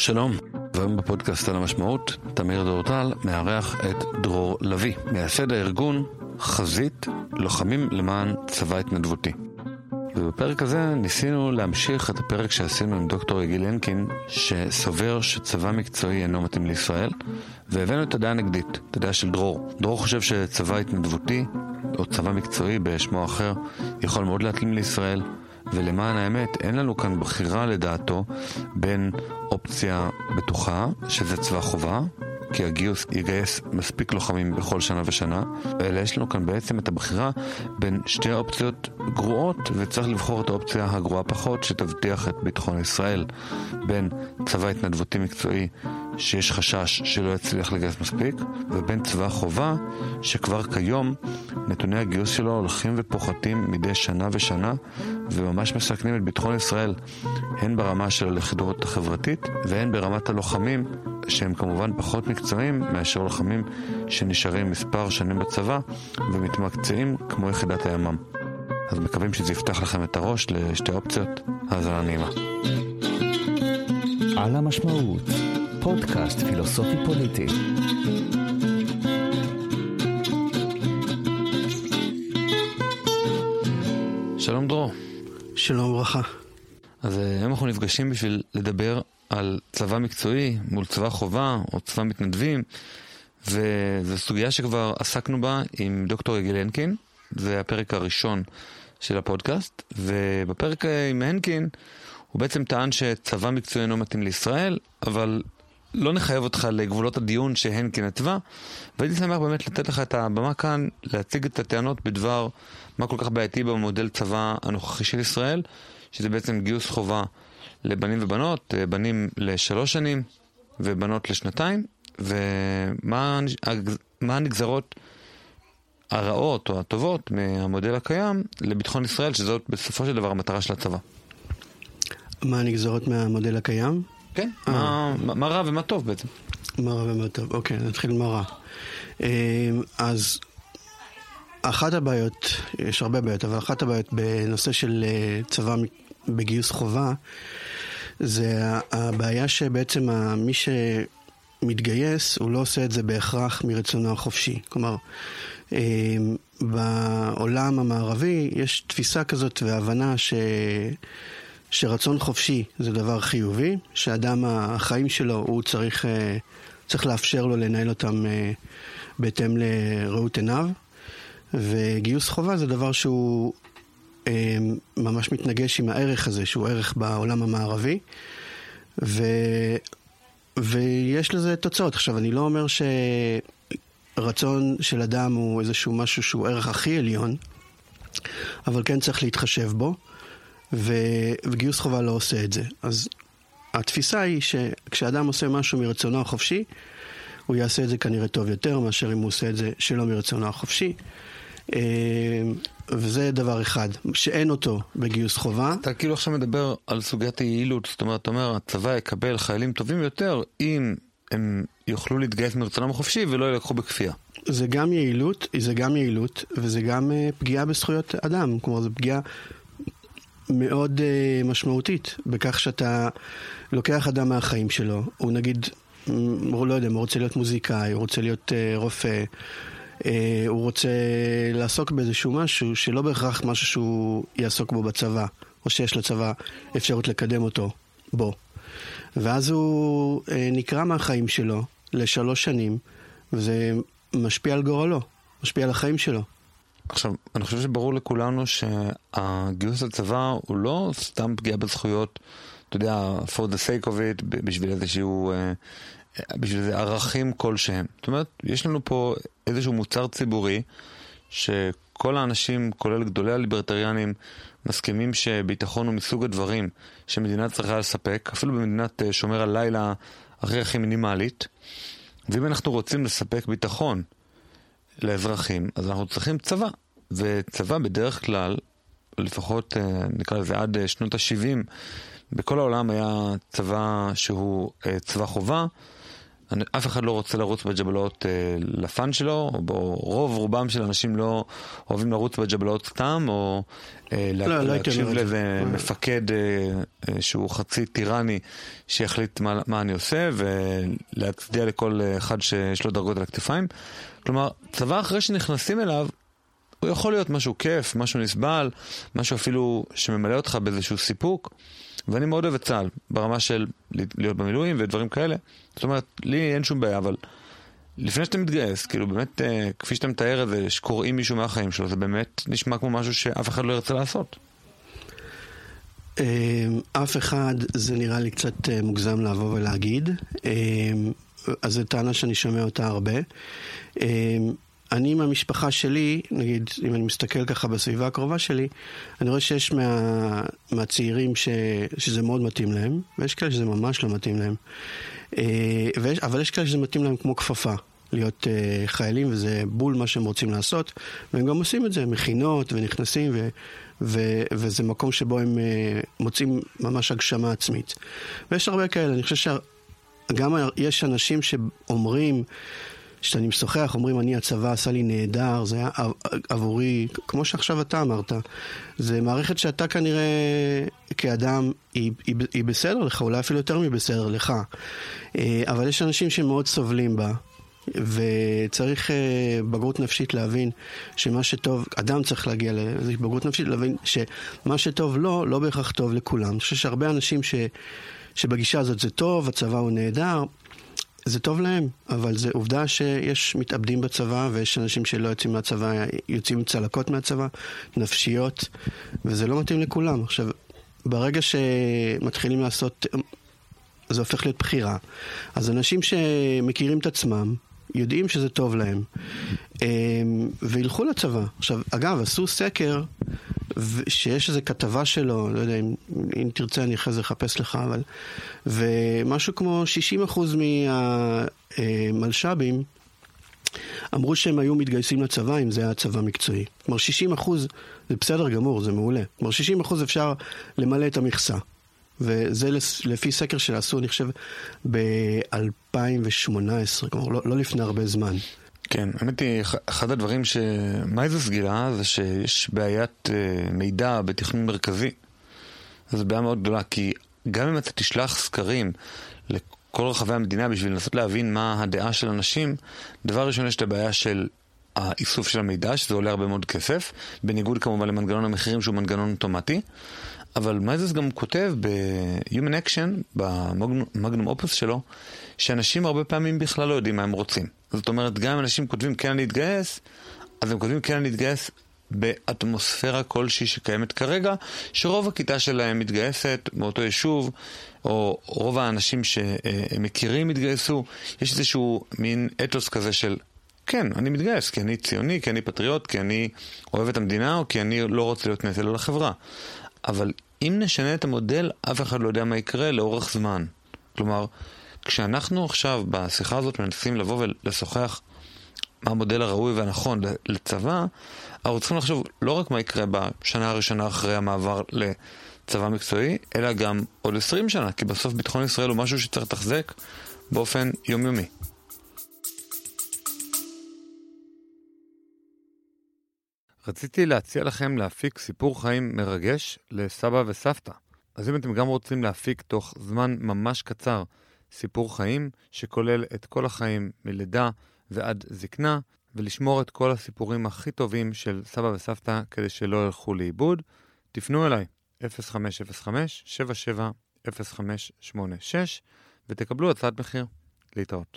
שלום, והיום בפודקאסט על המשמעות, תמיר דורטל מארח את דרור לוי, מייסד הארגון חזית לוחמים למען צבא התנדבותי. ובפרק הזה ניסינו להמשיך את הפרק שעשינו עם דוקטור יגיל הנקין, שסובר שצבא מקצועי אינו מתאים לישראל, והבאנו את הדעה הנגדית, את הדעה של דרור. דרור חושב שצבא התנדבותי, או צבא מקצועי בשמו אחר, יכול מאוד להתאים לישראל, ולמען האמת אין לנו כאן בחירה לדעתו בין אופציה בטוחה, שזה צבא חובה, כי הגיוס יגייס מספיק לוחמים בכל שנה ושנה, אלא יש לנו כאן בעצם את הבחירה בין שתי אופציות גרועות, וצריך לבחור את האופציה הגרועה פחות שתבטיח את ביטחון ישראל, בין צבא התנדבותי מקצועי שיש חשש שלא יצליח לגייס מספיק, ובין צבא חובה שכבר כיום נתוני הגיוס שלו הולכים ופוחתים מדי שנה ושנה, וממש מסכנים את ביטחון ישראל, הן ברמה של הלכידות החברתית והן ברמת הלוחמים, שהם כמובן פחות מקצועיים מאשר לוחמים שנשארים מספר שנים בצבא ומתמקצעים כמו יחידת הימ"מ. אז מקווים שזה יפתח לכם את הראש לשתי אופציות. האזנה נעימה. על המשמעות, פודקאסט פילוסופי פוליטי. שלום דרור. שלום וברכה. אז היום אנחנו נפגשים בשביל לדבר על צבא מקצועי מול צבא חובה או צבא מתנדבים, וזו סוגיה שכבר עסקנו בה עם דוקטור יגיל הנקין. זה הפרק הראשון של הפודקאסט, ובפרק עם הנקין הוא בעצם טען שצבא מקצועי אינו מתאים לישראל, אבל לא נחייב אותך לגבולות הדיון שהנקין התווה, והייתי שמח באמת לתת לך את הבמה כאן להציג את הטענות בדבר מה כל כך בעייתי במודל צבא הנוכחי של ישראל, שזה בעצם גיוס חובה לבנים ובנות, בנים ל3 שנים ובנות ל2, ומה הנגזרות הרעות או הטובות מהמודל הקיים לביטחון ישראל, שזאת בסופו של דבר המטרה של הצבא. מה הנגזרות מהמודל הקיים? כן, מה רע ומה טוב בעצם. מה רע ומה טוב, אוקיי, נתחיל מה רע. אז אחת הבעיות, יש הרבה בעיות, אבל אחת הבעיות בנושא של צבא בגיוס חובה, זה הבעיה שבעצם מי שמתגייס, הוא לא עושה את זה בהכרח מרצונו החופשי. כלומר, בעולם המערבי יש תפיסה כזאת והבנה שרצון חופשי זה דבר חיובי, שאדם החיים שלו הוא צריך לאפשר לו לנהל אותם בהתאם לראות עיניו, וגיוס חובה זה דבר שהוא ממש מתנגש עם הערך הזה, שהוא ערך בעולם המערבי, ויש לזה תוצאות. עכשיו, אני לא אומר שרצון של אדם הוא איזשהו משהו שהוא ערך הכי עליון, אבל כן צריך להתחשב בו, וגיוס חובה לא עושה את זה. אז התפיסה היא שכשאדם עושה משהו מרצונו החופשי, הוא יעשה את זה כנראה טוב יותר מאשר אם הוא עושה את זה שלא מרצונו החופשי. וזה דבר אחד, שאין אותו בגיוס חובה. אתה כאילו עכשיו מדבר על סוגיית היעילות, זאת אומרת, אתה אומר, הצבא יקבל חיילים טובים יותר אם הם יוכלו להתגייס מרצונם החופשי ולא ילקחו בכפייה. זה גם יעילות, וזה גם פגיעה בזכויות אדם, כלומר זה פגיעה מאוד משמעותית, בכך שאתה לוקח אדם מהחיים שלו, הוא נגיד, הוא לא יודע, הוא רוצה להיות מוזיקאי, הוא רוצה להיות רופא, הוא רוצה לעסוק באיזשהו משהו שלא בהכרח משהו שהוא יעסוק בו בצבא, או שיש לצבא אפשרות לקדם אותו בו. ואז הוא נקרא מהחיים שלו ל3 שנים, וזה משפיע על גורלו, משפיע על החיים שלו. עכשיו, אני חושב שברור לכולנו שהגיוס לצבא הוא לא סתם פגיעה בזכויות, אתה יודע, for the sake of it, בשביל איזשהו, בשביל איזה ערכים כלשהם. זאת אומרת, יש לנו פה איזשהו מוצר ציבורי, שכל האנשים, כולל גדולי הליברטריאנים, מסכימים שביטחון הוא מסוג הדברים שמדינה צריכה לספק, אפילו במדינת שומר הלילה הכי מינימלית. ואם אנחנו רוצים לספק ביטחון לאזרחים, אז אנחנו צריכים צבא. וצבא בדרך כלל, לפחות נקרא לזה עד שנות ה-70, בכל העולם היה צבא שהוא צבא חובה, אף אחד לא רוצה לרוץ בג'בלות לפן שלו, או רובם של אנשים לא אוהבים לרוץ בג'בלות סתם, או להקשיב לאיזה מפקד שהוא חצי טירני שיחליט מה אני עושה, ולהצדיע לכל אחד שיש לו דרגות על הכתפיים. כלומר, צבא אחרי שנכנסים אליו, הוא יכול להיות משהו כיף, משהו נסבל, משהו אפילו שממלא אותך באיזשהו סיפוק, ואני מאוד אוהב את צה"ל, ברמה של להיות במילואים ודברים כאלה. זאת אומרת, לי אין שום בעיה, אבל לפני שאתה מתגייס, כאילו באמת, כפי שאתה מתאר את זה, שקוראים מישהו מהחיים שלו, זה באמת נשמע כמו משהו שאף אחד לא ירצה לעשות. אף אחד, זה נראה לי קצת מוגזם לבוא ולהגיד. אז זו טענה שאני שומע אותה הרבה. אני עם המשפחה שלי, נגיד, אם אני מסתכל ככה בסביבה הקרובה שלי, אני רואה שיש מהצעירים שזה מאוד מתאים להם, ויש כאלה שזה ממש לא מתאים להם. אבל יש כאלה שזה מתאים להם כמו כפפה, להיות חיילים, וזה בול מה שהם רוצים לעשות, והם גם עושים את זה, מכינות ונכנסים, וזה מקום שבו הם מוצאים ממש הגשמה עצמית. ויש הרבה כאלה, אני חושב שגם יש אנשים שאומרים, כשאני משוחח, אומרים, אני הצבא עשה לי נהדר, זה היה עבורי, כמו שעכשיו אתה אמרת, זה מערכת שאתה כנראה כאדם, היא בסדר לך, אולי אפילו יותר מבסדר לך, אבל יש אנשים שמאוד סובלים בה, וצריך בגרות נפשית להבין שמה שטוב, אדם צריך להגיע לאיזושהי בגרות נפשית, להבין שמה שטוב לא בהכרח טוב לכולם. אני חושב שהרבה אנשים שבגישה הזאת זה טוב, הצבא הוא נהדר, זה טוב להם, אבל זה עובדה שיש מתאבדים בצבא, ויש אנשים שלא יוצאים מהצבא, יוצאים צלקות מהצבא, נפשיות, וזה לא מתאים לכולם. עכשיו, ברגע שמתחילים לעשות, זה הופך להיות בחירה. אז אנשים שמכירים את עצמם, יודעים שזה טוב להם, וילכו לצבא. עכשיו, אגב, עשו סקר, שיש איזו כתבה שלו, לא יודע, אם תרצה אני אחרי זה אחפש לך, אבל, ומשהו כמו 60% מהמלש"בים אמרו שהם היו מתגייסים לצבא אם זה היה צבא מקצועי. כלומר 60% זה בסדר גמור, זה מעולה. כלומר 60% אפשר למלא את המכסה. וזה לפי סקר שעשו, אני חושב, ב-2018, כלומר לא לפני הרבה זמן. כן, האמת היא, אחד הדברים שמייזוס גילה זה שיש בעיית מידע בתכנון מרכזי. זו בעיה מאוד גדולה, כי גם אם אתה תשלח סקרים לכל רחבי המדינה בשביל לנסות להבין מה הדעה של אנשים, דבר ראשון יש את הבעיה של האיסוף של המידע, שזה עולה הרבה מאוד כסף, בניגוד כמובן למנגנון המחירים שהוא מנגנון אוטומטי. אבל מייזוס גם כותב ב-Human Action, במגנום אופוס שלו, שאנשים הרבה פעמים בכלל לא יודעים מה הם רוצים. זאת אומרת, גם אנשים כותבים כן אני אתגייס, אז הם כותבים כן אני אתגייס באטמוספירה כלשהי שקיימת כרגע, שרוב הכיתה שלהם מתגייסת מאותו יישוב, או רוב האנשים שמכירים התגייסו. יש איזשהו מין אתוס כזה של כן, אני מתגייס, כי אני ציוני, כי אני פטריוט, כי אני אוהב את המדינה, או כי אני לא רוצה להיות נטל על החברה. אבל אם נשנה את המודל, אף אחד לא יודע מה יקרה לאורך זמן. כלומר, כשאנחנו עכשיו בשיחה הזאת מנסים לבוא ולשוחח מה המודל הראוי והנכון לצבא, אנחנו צריכים לחשוב לא רק מה יקרה בשנה הראשונה אחרי המעבר לצבא מקצועי, אלא גם עוד 20 שנה, כי בסוף ביטחון ישראל הוא משהו שצריך לתחזק באופן יומיומי. רציתי להציע לכם להפיק סיפור חיים מרגש לסבא וסבתא. אז אם אתם גם רוצים להפיק תוך זמן ממש קצר סיפור חיים שכולל את כל החיים מלידה ועד זקנה, ולשמור את כל הסיפורים הכי טובים של סבא וסבתא כדי שלא ילכו לאיבוד, תפנו אליי 0505-770586 ותקבלו הצעת מחיר. להתראות.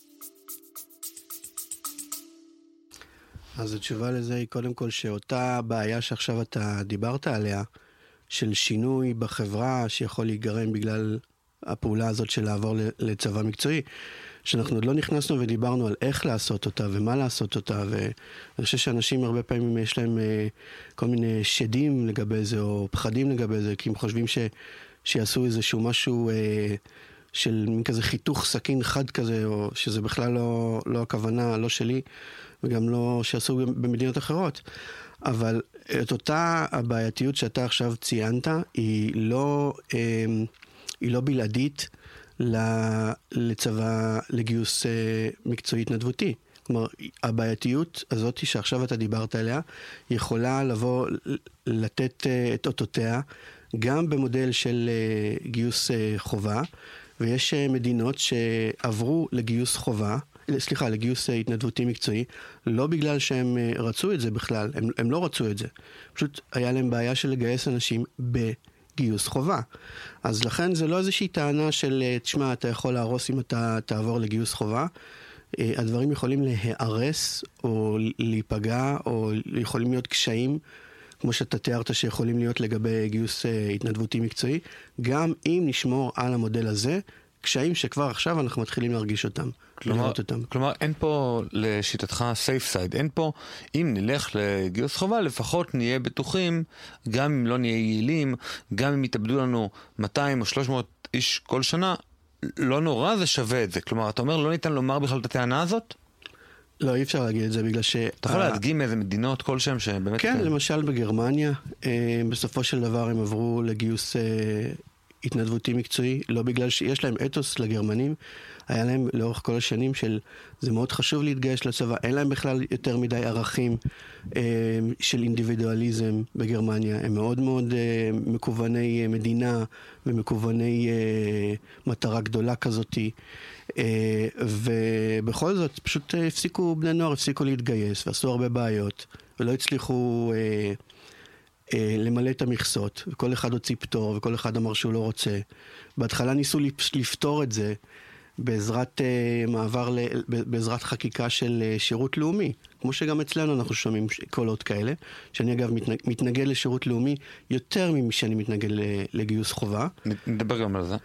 אז התשובה לזה היא קודם כל שאותה בעיה שעכשיו אתה דיברת עליה, של שינוי בחברה שיכול להיגרם בגלל הפעולה הזאת של לעבור לצבא מקצועי, שאנחנו עוד לא נכנסנו ודיברנו על איך לעשות אותה ומה לעשות אותה, ואני חושב שאנשים הרבה פעמים יש להם כל מיני שדים לגבי זה או פחדים לגבי זה, כי הם חושבים שיעשו איזשהו משהו של מין כזה חיתוך סכין חד כזה, או שזה בכלל לא הכוונה, לא שלי, וגם לא שעשו במדינות אחרות. אבל את אותה הבעייתיות שאתה עכשיו ציינת, היא לא בלעדית לצבא, לגיוס מקצועי התנדבותי. כלומר, הבעייתיות הזאת שעכשיו אתה דיברת עליה, יכולה לבוא, לתת את אותותיה, גם במודל של גיוס חובה, ויש מדינות שעברו לגיוס חובה, לגיוס התנדבותי מקצועי, לא בגלל שהם רצו את זה בכלל, הם לא רצו את זה. פשוט היה להם בעיה של לגייס אנשים בגיוס חובה. אז לכן זה לא איזושהי טענה של, תשמע, אתה יכול להרוס אם אתה תעבור לגיוס חובה. הדברים יכולים להיערס או להיפגע, או יכולים להיות קשיים, כמו שאתה תיארת שיכולים להיות לגבי גיוס התנדבותי מקצועי, גם אם נשמור על המודל הזה, קשיים שכבר עכשיו אנחנו מתחילים להרגיש אותם, לראות אותם. כלומר, אין פה לשיטתך safe side, אין פה, אם נלך לגיוס חובה, לפחות נהיה בטוחים, גם אם לא נהיה יעילים, גם אם יתאבדו לנו 200 או 300 איש כל שנה, לא נורא, זה שווה את זה. כלומר, אתה אומר, לא ניתן לומר בכלל את הטענה הזאת? לא, אי אפשר להגיד את זה, בגלל ש... אתה יכול להדגים איזה מדינות כלשהם שבאמת... כן, למשל בגרמניה, בסופו של דבר הם עברו לגיוס התנדבותי מקצועי, לא בגלל שיש להם אתוס לגרמנים, היה להם לאורך כל השנים של, זה מאוד חשוב להתגייס לצבא, אין להם בכלל יותר מדי ערכים של אינדיבידואליזם בגרמניה, הם מאוד מאוד מקווני מדינה ומקווני מטרה גדולה כזאתי, ובכל זאת פשוט הפסיקו, בני נוער הפסיקו להתגייס ועשו הרבה בעיות ולא הצליחו למלא את המכסות, וכל אחד הוציא פטור וכל אחד אמר שהוא לא רוצה. בהתחלה ניסו לפתור את זה בעזרת בעזרת חקיקה של שירות לאומי, כמו שגם אצלנו אנחנו שומעים קולות כאלה, שאני אגב מתנגד לשירות לאומי יותר משאני מתנגד לגיוס חובה. נדבר גם על זה.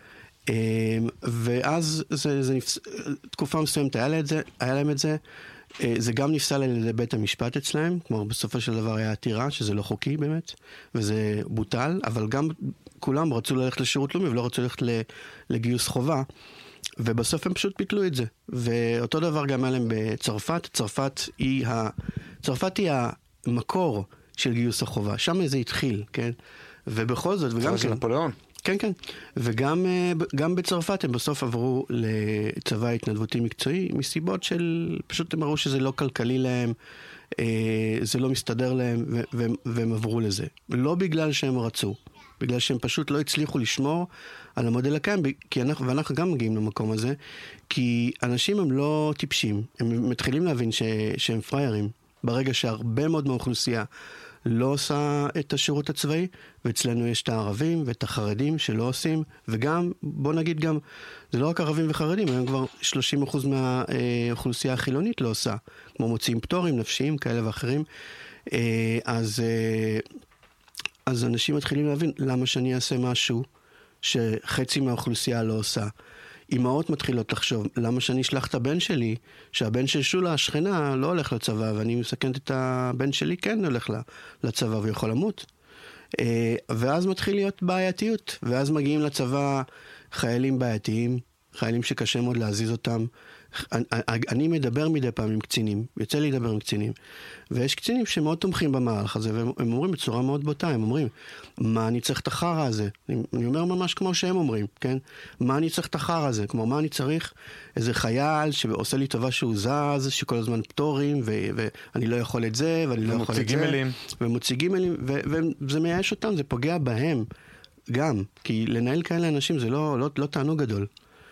ואז תקופה מסוימת היה להם את זה, זה גם נפסל על ידי בית המשפט אצלהם, כלומר בסופו של דבר היה עתירה שזה לא חוקי באמת, וזה בוטל, אבל גם כולם רצו ללכת לשירות לאומי ולא רצו ללכת לגיוס חובה, ובסוף הם פשוט ביטלו את זה. ואותו דבר גם היה להם בצרפת, צרפת היא המקור של גיוס החובה, שם זה התחיל, כן? ובכל זאת, וגם של נפוליאון. כן, כן. וגם בצרפת הם בסוף עברו לצבא התנדבותי מקצועי, מסיבות של, פשוט הם ראו שזה לא כלכלי להם, זה לא מסתדר להם, והם עברו לזה. לא בגלל שהם רצו, בגלל שהם פשוט לא הצליחו לשמור על המודל הקיים, ואנחנו גם מגיעים למקום הזה, כי אנשים הם לא טיפשים, הם מתחילים להבין שהם פריירים, ברגע שהרבה מאוד מהאוכלוסייה לא עושה את השירות הצבאי, ואצלנו יש את הערבים ואת החרדים שלא עושים, וגם, בוא נגיד גם, זה לא רק ערבים וחרדים, היום כבר 30% מהאוכלוסייה החילונית לא עושה, כמו מוציאים פטורים נפשיים כאלה ואחרים, אז אנשים מתחילים להבין למה שאני אעשה משהו שחצי מהאוכלוסייה לא עושה. אמהות מתחילות לחשוב, למה שאני אשלח את הבן שלי, שהבן של שולה, השכנה, לא הולך לצבא, ואני מסכנת את הבן שלי, כן הולך לצבא ויכול למות. ואז מתחיל להיות בעייתיות, ואז מגיעים לצבא חיילים בעייתיים, חיילים שקשה מאוד להזיז אותם. אני מדבר מדי פעם עם קצינים, יוצא לי לדבר עם קצינים, ויש קצינים שמאוד תומכים במהלך הזה, והם אומרים בצורה מאוד בוטה, הם אומרים, מה אני צריך את החרא הזה? אני אומר ממש כמו שהם אומרים, כן? מה אני צריך את החרא הזה? כמו מה אני צריך? איזה חייל שעושה לי טובה שהוא זז, שכל הזמן פטורים, ואני לא יכול את זה, ואני לא יכול את זה. ומוציא גימלים, וזה מייאש אותם, זה פוגע בהם גם, כי לנהל כאלה אנשים זה לא תענוג גדול.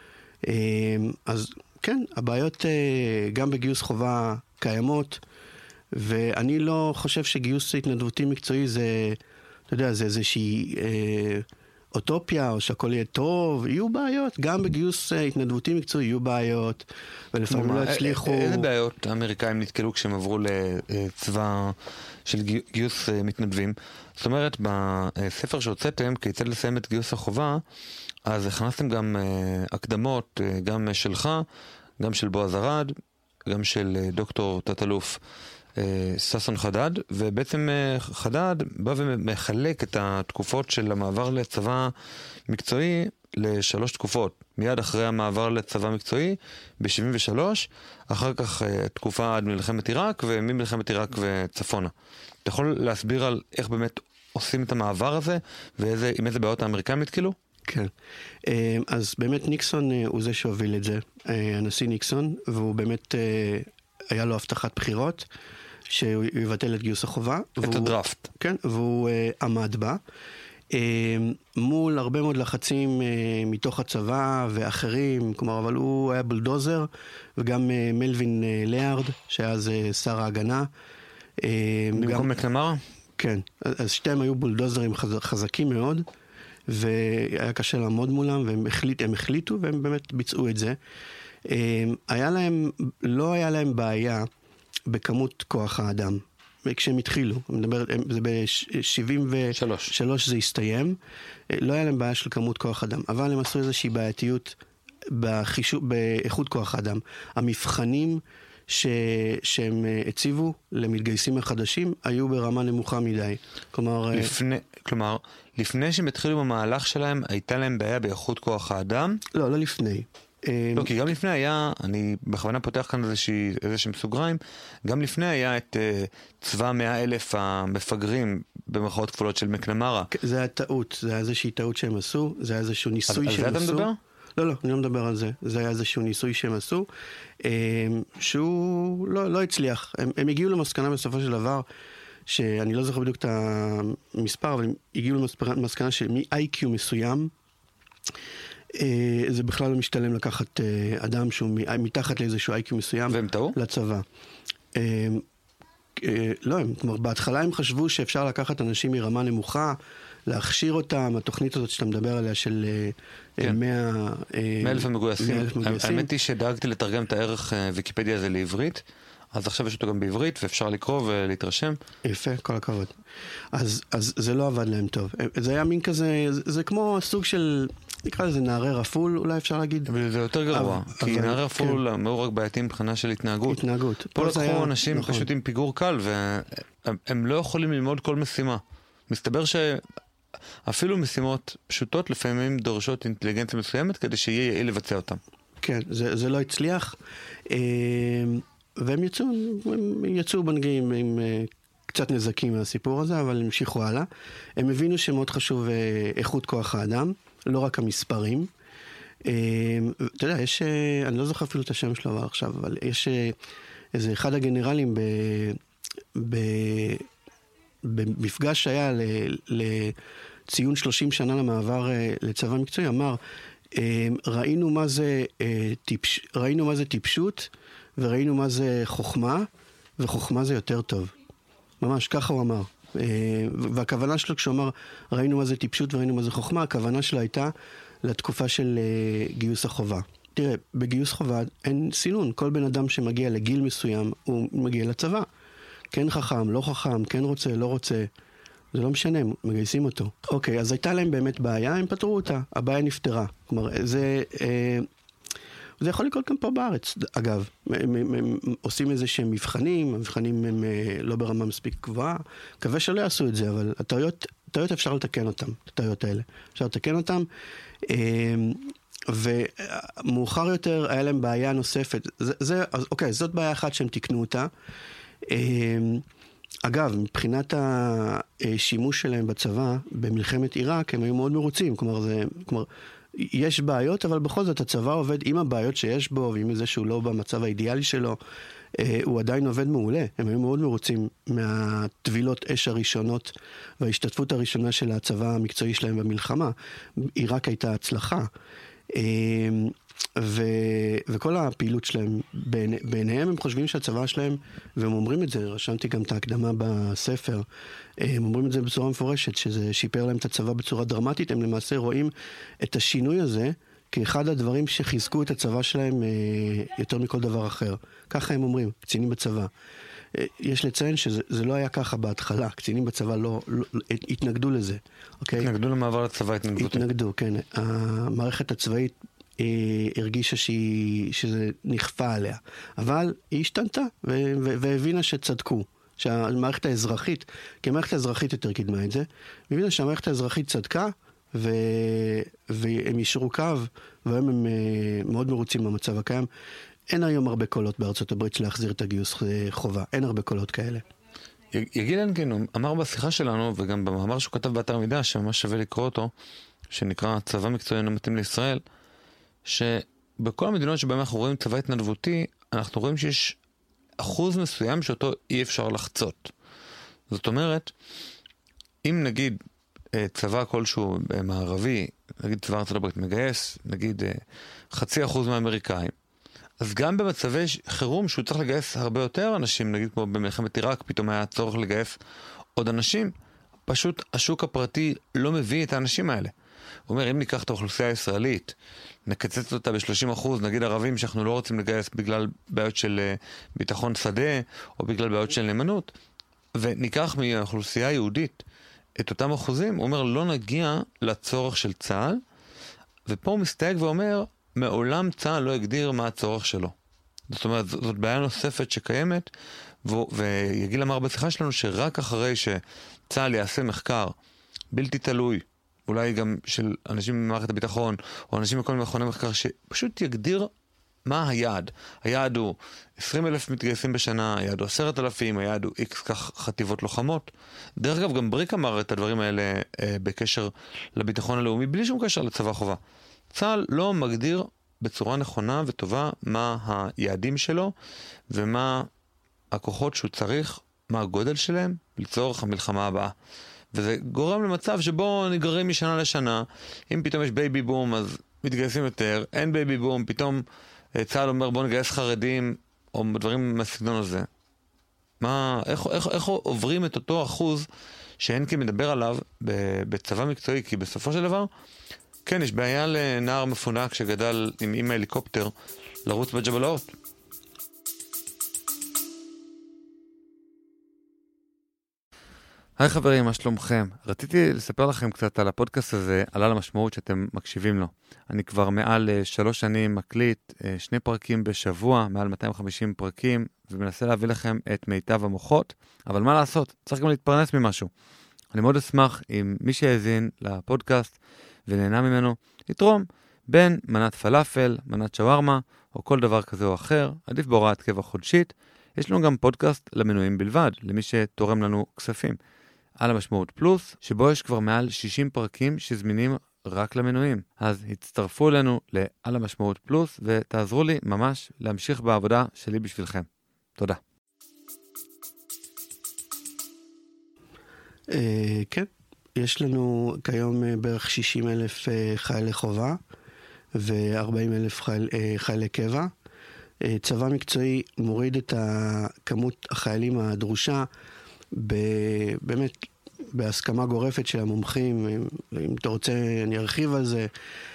אז כן, הבעיות גם בגיוס חובה קיימות, ואני לא חושב שגיוס התנדבותי מקצועי זה, אתה יודע, זה איזושהי אוטופיה, או שהכל יהיה טוב, יהיו בעיות, גם בגיוס התנדבותי מקצועי יהיו בעיות, ולפעמים לא הצליחו. איזה בעיות האמריקאים נתקלו כשהם עברו לצבא של גיוס מתנדבים? זאת אומרת, בספר שהוצאתם, כיצד לסיים את גיוס החובה, אז הכנסתם גם הקדמות, גם שלך, גם של בועז ארד, גם של דוקטור תת-אלוף ששון חדד, ובעצם חדד בא ומחלק את התקופות של המעבר לצבא מקצועי ל3 תקופות. מיד אחרי המעבר לצבא מקצועי, ב-73, אחר כך תקופה עד מלחמת עיראק, וממלחמת עיראק וצפונה. אתה יכול להסביר על איך באמת עושים את המעבר הזה, ועם איזה בעיות האמריקאים נתקלו? כן. אז באמת ניקסון הוא זה שהוביל את זה, הנשיא ניקסון, והוא באמת, היה לו הבטחת בחירות, שהוא יבטל את גיוס החובה. את הדראפט. כן, והוא עמד בה. מול הרבה מאוד לחצים מתוך הצבא ואחרים, כלומר, אבל הוא היה בולדוזר, וגם מלווין ליארד, שהיה אז שר ההגנה. במקום מקנמרה? כן, אז שתיהם היו בולדוזרים חזקים מאוד, והיה קשה לעמוד מולם, והם החליטו, והם באמת ביצעו את זה. לא היה להם בעיה בכמות כוח האדם. כשהם התחילו, זה ב-73 זה הסתיים, לא היה להם בעיה של כמות כוח אדם, אבל הם עשו איזושהי בעייתיות באיכות כוח אדם. המבחנים שהם הציבו למתגייסים החדשים היו ברמה נמוכה מדי. כלומר, לפני שהם התחילו במהלך שלהם, הייתה להם בעיה באיכות כוח האדם? לא לפני. לא, כי גם לפני היה, אני בכוונה פותח כאן איזשהם סוגריים, גם לפני היה את צבא 100,000 המפגרים במרכאות כפולות של מקנמרה. זה היה טעות, זה היה איזושהי טעות שהם עשו, זה היה איזשהו ניסוי שהם עשו. על זה אתה מדבר? לא, אני לא מדבר על זה. זה היה איזשהו ניסוי שהם עשו, שהוא לא הצליח. הם הגיעו למסקנה בסופו של דבר, שאני לא זוכר בדיוק את המספר, אבל הם הגיעו למסקנה שמ-IQ מסוים, זה בכלל לא משתלם לקחת אדם שהוא מתחת לאיזשהו IQ מסוים. והם טעו? לצבא. לא, כלומר, בהתחלה הם חשבו שאפשר לקחת אנשים מרמה נמוכה, להכשיר אותם, התוכנית הזאת שאתה מדבר עליה של 100,000 המגויסים. האמת היא שדאגתי לתרגם את הערך ויקיפדיה הזה לעברית, אז עכשיו יש אותו גם בעברית, ואפשר לקרוא ולהתרשם. יפה, כל הכבוד. אז זה לא עבד להם טוב. זה היה מין כזה, זה כמו סוג של, נקרא לזה נערי רפול, אולי אפשר להגיד. אבל זה יותר גרוע, כי נערי רפול אמרו רק בעייתים מבחינה של התנהגות. פה לקחו אנשים פשוט עם פיגור קל, והם לא יכולים ללמוד כל משימה. מסתבר שאפילו משימות פשוטות לפעמים דורשות אינטליגנציה מסוימת, כדי שיהיה יעיל לבצע אותם. כן, זה לא הצליח. והם יצאו בנגעים עם קצת נזקים מהסיפור הזה, אבל המשיכו הלאה. הם הבינו שמאוד חשוב איכות כוח האדם, לא רק המספרים. אתה יודע, אני לא זוכר אפילו את השם שלו עכשיו, אבל יש איזה אחד הגנרלים במפגש שהיה לציון 30 שנה למעבר לצבא מקצועי, אמר, ראינו מה זה טיפשות, וראינו מה זה חוכמה, וחוכמה זה יותר טוב. ממש, ככה הוא אמר. והכוונה שלו, כשהוא אמר, ראינו מה זה טיפשות וראינו מה זה חוכמה, הכוונה שלו הייתה לתקופה של גיוס החובה. תראה, בגיוס חובה אין סינון. כל בן אדם שמגיע לגיל מסוים, הוא מגיע לצבא. כן חכם, לא חכם, כן רוצה, לא רוצה. זה לא משנה, הם מגייסים אותו. אוקיי, אז הייתה להם באמת בעיה, הם פתרו אותה. הבעיה נפתרה. כלומר, זה יכול לקרות גם פה בארץ, אגב. הם עושים איזה שהם מבחנים, המבחנים הם לא ברמה מספיק גבוהה. מקווה שלא יעשו את זה, אבל הטעויות אפשר לתקן אותם, הטעויות האלה. אפשר לתקן אותם, ומאוחר יותר היה להם בעיה נוספת. אז אוקיי, זאת בעיה אחת שהם תקנו אותה. אגב, מבחינת השימוש שלהם בצבא, במלחמת עיראק, הם היו מאוד מרוצים. כלומר, יש בעיות, אבל בכל זאת הצבא עובד עם הבעיות שיש בו, ועם זה שהוא לא במצב האידיאלי שלו, הוא עדיין עובד מעולה. הם היו מאוד מרוצים מהטבילות אש הראשונות, וההשתתפות הראשונה של הצבא המקצועי שלהם במלחמה. עיראק הייתה הצלחה. וכל הפעילות שלהם, בעיניהם הם חושבים שהצבא שלהם, והם אומרים את זה, רשמתי גם את ההקדמה בספר, הם אומרים את זה בצורה מפורשת, שזה שיפר להם את הצבא בצורה דרמטית, הם למעשה רואים את השינוי הזה, כאחד הדברים שחיזקו את הצבא שלהם יותר מכל דבר אחר. ככה הם אומרים, קצינים בצבא. יש לציין שזה לא היה ככה בהתחלה, קצינים בצבא לא התנגדו לזה. התנגדו למעבר לצבא, התנגדו, כן. המערכת הצבאית הרגישה שזה נכפה עליה. אבל היא השתנתה והבינה שצדקו. שהמערכת האזרחית, כי המערכת האזרחית יותר קידמה את זה, והבינה שהמערכת האזרחית צדקה, והם ישרו קו, והיום הם מאוד מרוצים במצב הקיים. אין היום הרבה קולות בארצות הברית להחזיר את הגיוס חובה. אין הרבה קולות כאלה. יגיל אנגן אמר בשיחה שלנו, וגם במאמר שהוא כתב באתר מידע, שממש שווה לקרוא אותו, שנקרא צבא מקצועי אינו מתאים לישראל, שבכל המדינות שבהם אנחנו רואים צבא התנדבותי, אנחנו רואים שיש אחוז מסוים שאותו אי אפשר לחצות. זאת אומרת, אם נגיד צבא כלשהו מערבי, נגיד צבא ארצות הברית מגייס, נגיד 0.5% מהאמריקאים, אז גם במצבי חירום שהוא צריך לגייס הרבה יותר אנשים, נגיד כמו במלחמת עיראק, פתאום היה צורך לגייס עוד אנשים, פשוט השוק הפרטי לא מביא את האנשים האלה. הוא אומר, אם ניקח את האוכלוסייה הישראלית, נקצץ אותה ב-30%, נגיד ערבים שאנחנו לא רוצים לגייס בגלל בעיות של ביטחון שדה, או בגלל בעיות של נאמנות, וניקח מהאוכלוסייה היהודית את אותם אחוזים, הוא אומר, לא נגיע לצורך של צה"ל, ופה הוא מסתייג ואומר, מעולם צה"ל לא הגדיר מה הצורך שלו. זאת אומרת, זאת בעיה נוספת שקיימת, ויגיל אמר בשיחה שלנו שרק אחרי שצה"ל יעשה מחקר בלתי תלוי, אולי גם של אנשים ממערכת הביטחון, או אנשים מכל מכוני מחקר, שפשוט יגדיר מה היעד. היעד הוא 20,000 מתגייסים בשנה, היעד הוא 10,000, היעד הוא X כך חטיבות לוחמות. דרך אגב, גם בריק אמר את הדברים האלה בקשר לביטחון הלאומי, בלי שום קשר לצבא חובה. צה"ל לא מגדיר בצורה נכונה וטובה מה היעדים שלו, ומה הכוחות שהוא צריך, מה הגודל שלהם, לצורך המלחמה הבאה. וזה גורם למצב שבו נגררים משנה לשנה, אם פתאום יש בייבי בום אז מתגייסים יותר, אין בייבי בום, פתאום צה"ל אומר בוא נגייס חרדים, או דברים מהסגנון הזה. איך עוברים את אותו אחוז שהנקי מדבר עליו בצבא מקצועי, כי בסופו של דבר, כן, יש בעיה לנער מפונק שגדל עם הליקופטר לרוץ בג'בלאות. היי חברים, מה שלומכם? רציתי לספר לכם קצת על הפודקאסט הזה, על המשמעות שאתם מקשיבים לו. אני כבר מעל 3 שנים מקליט 2 פרקים בשבוע, מעל 250 פרקים, ומנסה להביא לכם את מיטב המוחות, אבל מה לעשות? צריך גם להתפרנס ממשהו. אני מאוד אשמח אם מי שיאזין לפודקאסט ונהנה ממנו, יתרום בין מנת פלאפל, מנת שווארמה, או כל דבר כזה או אחר, עדיף בהוראת קבע חודשית. יש לנו גם פודקאסט למנויים בלבד, למי שתורם לנו כספים. על המשמעות פלוס, שבו יש כבר מעל 60 פרקים שזמינים רק למנויים. אז הצטרפו אלינו לעל המשמעות פלוס, ותעזרו לי ממש להמשיך בעבודה שלי בשבילכם. תודה. כן, יש לנו כיום בערך 60,000 חיילי חובה, ו40,000 חיילי קבע. צבא מקצועי מוריד את כמות החיילים הדרושה, באמת בהסכמה גורפת של המומחים, אם אתה רוצה אני ארחיב על זה,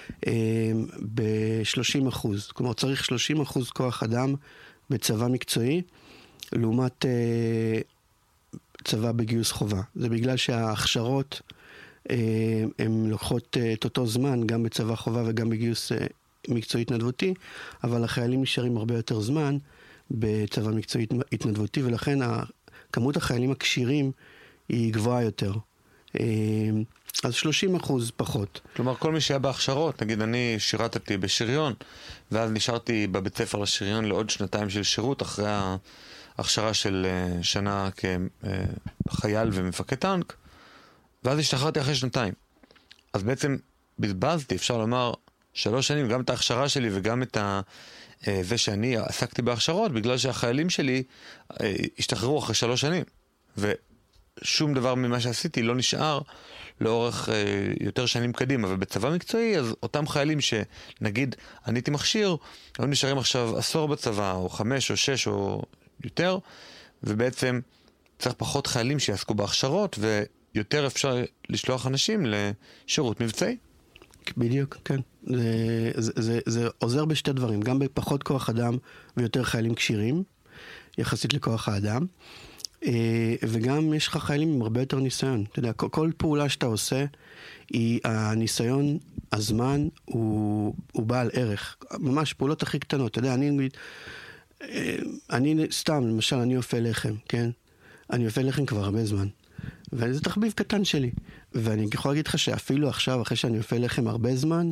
ב-30%. כלומר צריך 30% כוח אדם בצבא מקצועי, לעומת צבא בגיוס חובה. זה בגלל שההכשרות הן לוקחות את אותו זמן, גם בצבא חובה וגם בגיוס מקצועי התנדבותי, אבל החיילים נשארים הרבה יותר זמן בצבא מקצועי התנדבותי, ולכן כמות החיילים הקשירים היא גבוהה יותר. אז 30% פחות. כלומר, כל מי שהיה בהכשרות, נגיד אני שירתתי בשריון, ואז נשארתי בבית ספר לשריון לעוד 2 של שירות, אחרי ההכשרה של שנה כחייל ומפקד טנק, ואז השתחררתי אחרי 2. אז בעצם בזבזתי, אפשר לומר, 3 שנים, גם את ההכשרה שלי וגם את זה שאני עסקתי בהכשרות, בגלל שהחיילים שלי השתחררו אחרי 3 שנים. ושום דבר ממה שעשיתי לא נשאר לאורך יותר שנים קדימה. ובצבא מקצועי, אז אותם חיילים שנגיד אני הייתי מכשיר, הם נשארים עכשיו 10 בצבא, או 5 או 6 או יותר, ובעצם צריך פחות חיילים שיעסקו בהכשרות, ויותר אפשר לשלוח אנשים לשירות מבצעי. בדיוק, כן. זה עוזר בשתי דברים, גם בפחות כוח אדם ויותר חיילים קשירים, יחסית לכוח האדם, וגם יש לך חיילים עם הרבה יותר ניסיון. אתה יודע, כל פעולה שאתה עושה, הניסיון, הזמן, הוא בעל ערך. ממש פעולות הכי קטנות. אתה יודע, אני סתם, למשל, אני אופה לחם, כן? אני אופה לחם כבר הרבה זמן. וזה תחביב קטן שלי. ואני יכול להגיד לך שאפילו עכשיו, אחרי שאני אופה לחם הרבה זמן,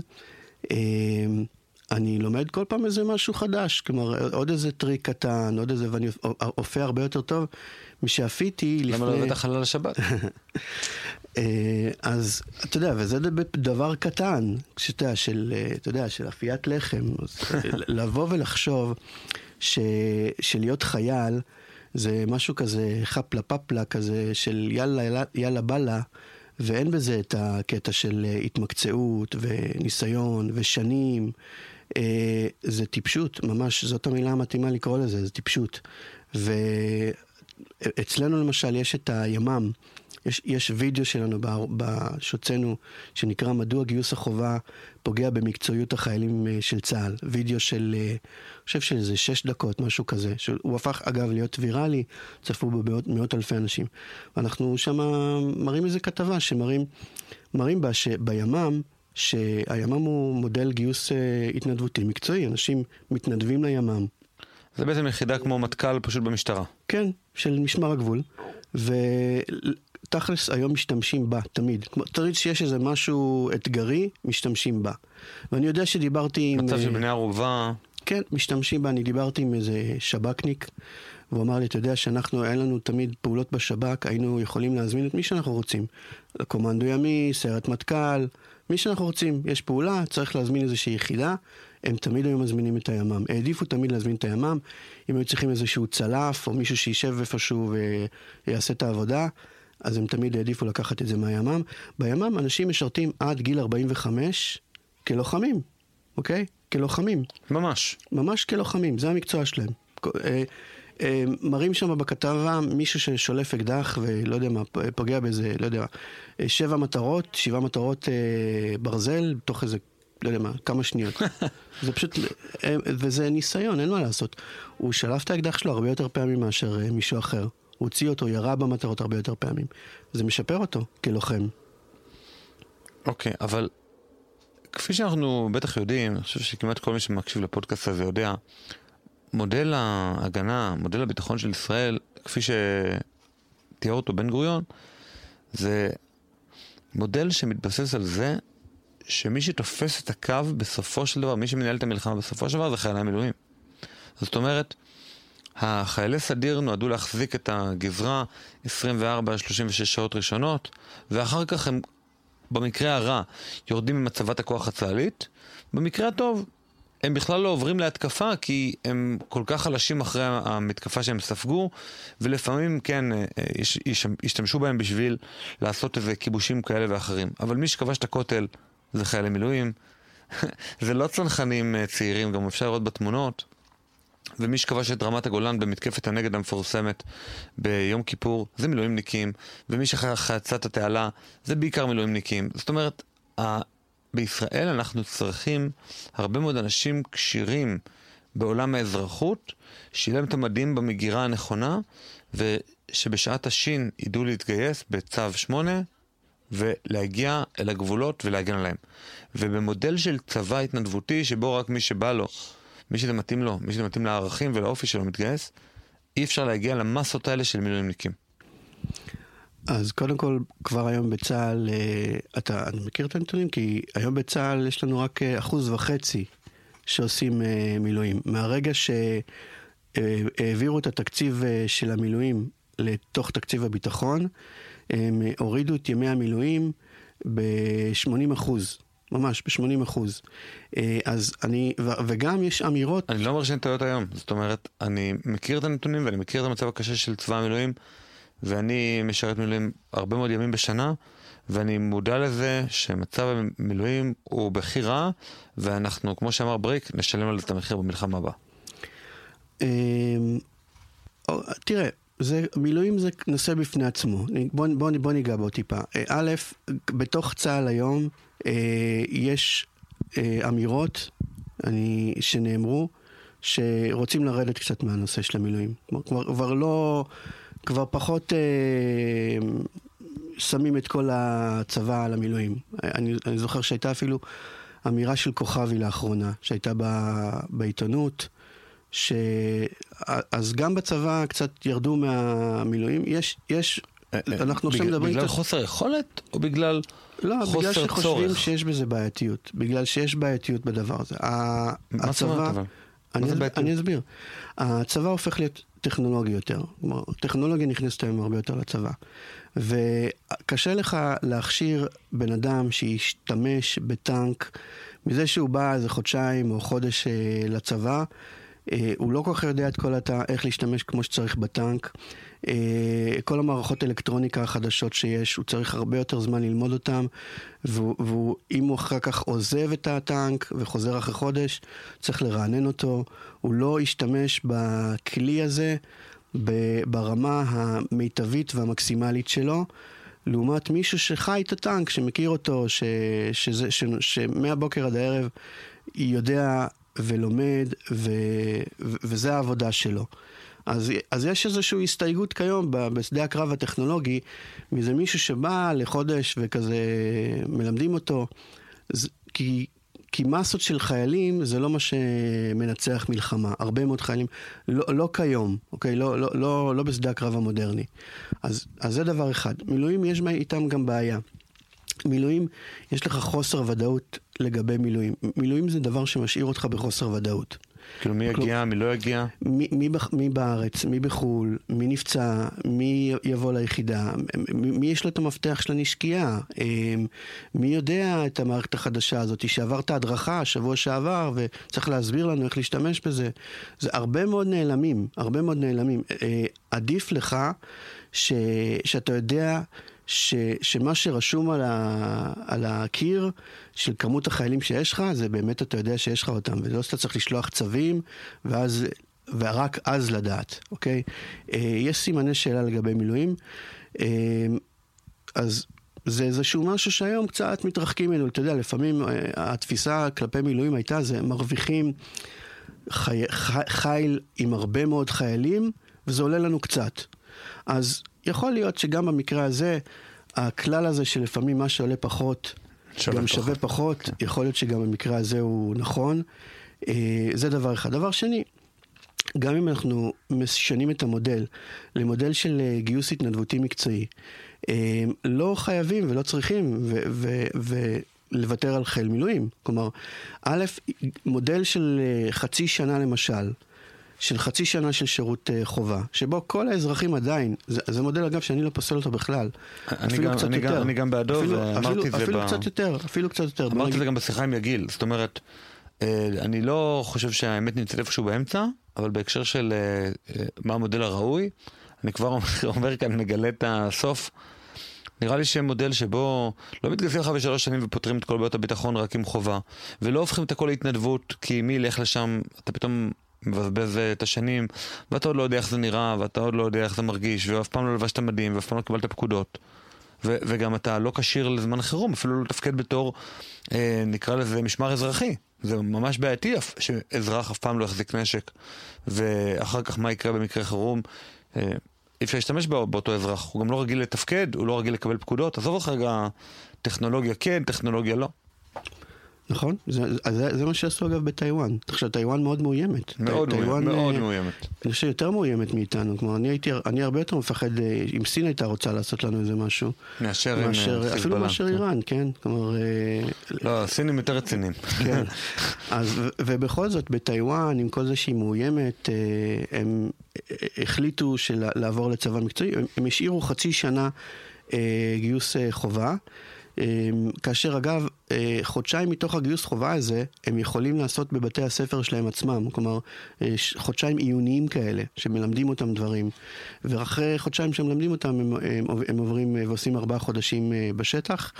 אני לומד כל פעם איזה משהו חדש. כלומר, עוד איזה טריק קטן, עוד איזה, ואני אופה הרבה יותר טוב משאפיתי לפני... למה לא הבאת חלל השבת? אז אתה יודע, וזה דבר קטן, שאתה יודע, של אפיית לחם, לבוא ולחשוב שלהיות חייל זה משהו כזה חפלה פפלה כזה של יאללה בלה, ואין בזה את הקטע של התמקצעות וניסיון ושנים. זה טיפשות, ממש, זאת המילה המתאימה לקרוא לזה, זה טיפשות. ואצלנו למשל יש את הימ"מ, יש וידאו שלנו שהוצאנו, שנקרא מדוע גיוס החובה פוגע במקצועיות החיילים של צה"ל. וידאו של, אני חושב שזה 6 דקות, משהו כזה. הוא הפך אגב להיות ויראלי, צפו בו מאות אלפי אנשים. ואנחנו שם מראים איזה כתבה שמראים בימ"מ, שהימ"מ הוא מודל גיוס התנדבותי מקצועי, אנשים מתנדבים לימ"מ. זה בעצם יחידה כמו מטכ"ל פשוט במשטרה. כן, של משמר הגבול. ותכלס היום משתמשים בה, תמיד. תמיד שיש איזה משהו אתגרי, משתמשים בה. ואני יודע שדיברתי עם... מצב של בני ערובה... כן, משתמשים בה. אני דיברתי עם איזה שב"כניק, והוא אמר לי, אתה יודע שאנחנו, היה לנו תמיד פעולות בשב"כ, היינו יכולים להזמין את מי שאנחנו רוצים. קומנדו ימי, סיירת מטכ"ל, מי שאנחנו רוצים. יש פעולה, צריך להזמין איזושהי יחידה, הם תמיד היו מזמינים את הימ"מ. העדיפו תמיד להזמין את הימ"מ, אם היו צריכים איזשהו צלף, או מישהו שישב איפשהו ויעשה את העבודה, אז הם תמיד העדיפו לקחת את זה מהימ"מ. בימ"מ אנשים משרתים עד גיל 45 כלוחמים, אוקיי? כלוחמים. ממש. ממש כלוחמים, זה המקצוע שלהם. מראים שם בכתבה מישהו ששולף אקדח ולא יודע מה, פוגע באיזה, לא יודע, 7 מטרות ברזל, תוך איזה, לא יודע מה, כמה שניות. זה פשוט, וזה ניסיון, אין מה לעשות. הוא שלף את האקדח שלו הרבה יותר פעמים מאשר מישהו אחר. הוא הוציא אותו, ירה במטרות הרבה יותר פעמים. זה משפר אותו כלוחם. אוקיי, אבל כפי שאנחנו בטח יודעים, אני חושב שכמעט כל מי שמקשיב לפודקאסט הזה יודע, מודל ההגנה, מודל הביטחון של ישראל, כפי שתיאר אותו בן גוריון, זה מודל שמתבסס על זה שמי שתופס את הקו בסופו של דבר, מי שמנהל את המלחמה בסופו של דבר, זה חיילי המילואים. זאת אומרת, החיילי סדיר נועדו להחזיק את הגזרה 24-36 שעות ראשונות, ואחר כך הם, במקרה הרע, יורדים ממצבת הכוח הצה"לית, במקרה הטוב, הם בכלל לא עוברים להתקפה, כי הם כל כך חלשים אחרי המתקפה שהם ספגו, ולפעמים כן, השתמשו בהם בשביל לעשות איזה כיבושים כאלה ואחרים. אבל מי שכבש את הכותל זה חיילי מילואים, זה לא צנחנים צעירים, גם אפשר לראות בתמונות, ומי שכבש את רמת הגולן במתקפת הנגד המפורסמת ביום כיפור, זה מילואימניקים, ומי שחצה את התעלה, זה בעיקר מילואימניקים. זאת אומרת, בישראל אנחנו צריכים הרבה מאוד אנשים קשירים בעולם האזרחות, שיהיה להם את המדים במגירה הנכונה, ושבשעת השין ידעו להתגייס בצו 8, ולהגיע אל הגבולות ולהגן עליהם. ובמודל של צבא התנדבותי, שבו רק מי שבא לו, מי שזה מתאים לו, מי שזה מתאים לערכים ולאופי שלו מתגייס, אי אפשר להגיע למסות האלה של מילואימניקים. אז קודם כל, כבר היום בצה"ל, אני מכיר את הנתונים, כי היום בצה"ל יש לנו רק 1.5% שעושים מילואים. מהרגע שהעבירו את התקציב של המילואים לתוך תקציב הביטחון, הם הורידו את ימי המילואים ב-80%. ממש, ב-80%. אז וגם יש אמירות... אני לא אומר שאין טעויות היום. זאת אומרת, אני מכיר את הנתונים ואני מכיר את המצב הקשה של צבא המילואים, ואני משרת מילואים הרבה מאוד ימים בשנה, ואני מודע לזה שמצב המילואים הוא בכי רע, ואנחנו, כמו שאמר ברייק, נשלם על זה את המחיר במלחמה הבאה. תראה, מילואים זה נושא בפני עצמו. בוא ניגע בו טיפה. א', בתוך צה"ל היום יש אמירות שנאמרו שרוצים לרדת קצת מהנושא של המילואים. כבר פחות שמים את כל הצבא על המילואים. אני זוכר שהייתה אפילו אמירה של כוכבי לאחרונה, שהייתה בעיתונות, אז גם בצבא קצת ירדו מהמילואים. אנחנו עכשיו מדברים... בגלל חוסר יכולת או בגלל חוסר צורך? לא, בגלל שחושבים שיש בזה בעייתיות. בגלל שיש בעייתיות בדבר הזה. מה זאת אומרת אבל? אני אסביר. הצבא הופך להיות טכנולוגי יותר. כלומר, טכנולוגיה נכנסת היום הרבה יותר לצבא. וקשה לך להכשיר בן אדם שישתמש בטנק, מזה שהוא בא איזה חודשיים או חודש לצבא, הוא לא כל כך יודע איך להשתמש כמו שצריך בטנק. כל המערכות אלקטרוניקה החדשות שיש, הוא צריך הרבה יותר זמן ללמוד אותם, ואם הוא אחר כך עוזב את הטנק וחוזר אחרי חודש, צריך לרענן אותו. הוא לא ישתמש בכלי הזה ברמה המיטבית והמקסימלית שלו, לעומת מישהו שחי את הטנק, שמכיר אותו, שמהבוקר עד הערב יודע ולומד, וזה העבודה שלו. אז יש איזושהי הסתייגות כיום בשדה הקרב הטכנולוגי, מזה מישהו שבא לחודש וכזה מלמדים אותו, כי מסות של חיילים זה לא מה שמנצח מלחמה. הרבה מאוד חיילים, לא כיום, אוקיי? לא בשדה הקרב המודרני. אז זה דבר אחד. מילואים יש איתם גם בעיה. מילואים, יש לך חוסר ודאות לגבי מילואים. מילואים זה דבר שמשאיר אותך בחוסר ודאות. כאילו מי יגיע, מי לא יגיע? מי בארץ, מי בחול, מי נפצע, מי יבוא ליחידה, מי יש לו את המפתח של הנשקייה, מי יודע את המערכת החדשה הזאת, שעברת הדרכה שבוע שעבר, וצריך להסביר לנו איך להשתמש בזה. זה הרבה מאוד נעלמים, הרבה מאוד נעלמים. עדיף לך שאתה יודע שמה שרשום על הקיר של כמות החיילים שיש לך, זה באמת אתה יודע שיש לך אותם, ולא שאתה צריך לשלוח צווים, ורק אז לדעת, אוקיי? יש סימני שאלה לגבי מילואים, אז זה איזשהו משהו שהיום קצת מתרחקים ממנו, אתה יודע, לפעמים התפיסה כלפי מילואים הייתה, זה מרוויחים חיל עם הרבה מאוד חיילים, וזה עולה לנו קצת. אז יכול להיות שגם במקרה הזה, הכלל הזה שלפעמים מה שעולה פחות, גם שווה פחות, יכול להיות שגם במקרה הזה הוא נכון. זה דבר אחד. דבר שני, גם אם אנחנו משנים את המודל למודל של גיוס התנדבותי מקצועי, לא חייבים ולא צריכים לוותר על חיל מילואים. כלומר, א', מודל של חצי שנה למשל, של חצי שנה של חובה, שבו כל האזרחים עדיין, זה מודל אגב שאני לא פוסל אותו בכלל, אפילו קצת יותר. אני גם בעדו, ואמרתי את זה אפילו קצת יותר. אמרתי את זה גם בשיחה עם יגיל, זאת אומרת, אני לא חושב שהאמת נמצאת איפשהו באמצע, אבל בהקשר של מה המודל הראוי, אני כבר אומר כאן, נגלה את הסוף, נראה לי שמודל שבו לא מתגייסים לך ב3 שנים ופותרים את כל בעיות הביטחון רק עם חובה, ולא הופכים את הכל להתנדבות, כי מי ילך לשם, אתה פתאום מבזבז את השנים, ואתה עוד לא יודע איך זה נראה, ואתה עוד לא יודע איך זה מרגיש, ואף פעם לא לבשת מדים, ואף פעם לא קיבלת פקודות. וגם אתה לא קשיר לזמן חירום, אפילו לא תפקד בתור, נקרא לזה משמר אזרחי. זה ממש בעייתי שאזרח אף פעם לא יחזיק נשק, ואחר כך מה יקרה במקרה חירום, אי אפשר להשתמש באותו אזרח. הוא גם לא רגיל לתפקד, הוא לא רגיל לקבל פקודות. עזוב לך רגע, טכנולוגיה כן, טכנולוגיה לא. נכון, זה מה שעשו אגב בטיואן. עכשיו, טיואן מאוד מאוימת. מאוד מאוימת. אני חושב יותר מאוימת מאיתנו. כלומר, אני הרבה יותר מפחד, אם סין הייתה רוצה לעשות לנו איזה משהו. אפילו מאשר איראן, כן? כלומר... לא, סינים יותר רצינים. כן. ובכל זאת, בטיואן, עם כל זה שהיא מאוימת, הם החליטו לעבור לצבא מקצועי. הם השאירו חצי שנה גיוס חובה. כאשר אגב, חודשיים מתוך הגיוס חובה הזה, הם יכולים לעשות בבתי הספר שלהם עצמם, כלומר, חודשיים עיוניים כאלה, שמלמדים אותם דברים, ואחרי חודשיים שמלמדים אותם, הם עוברים ועושים 4 חודשים בשטח,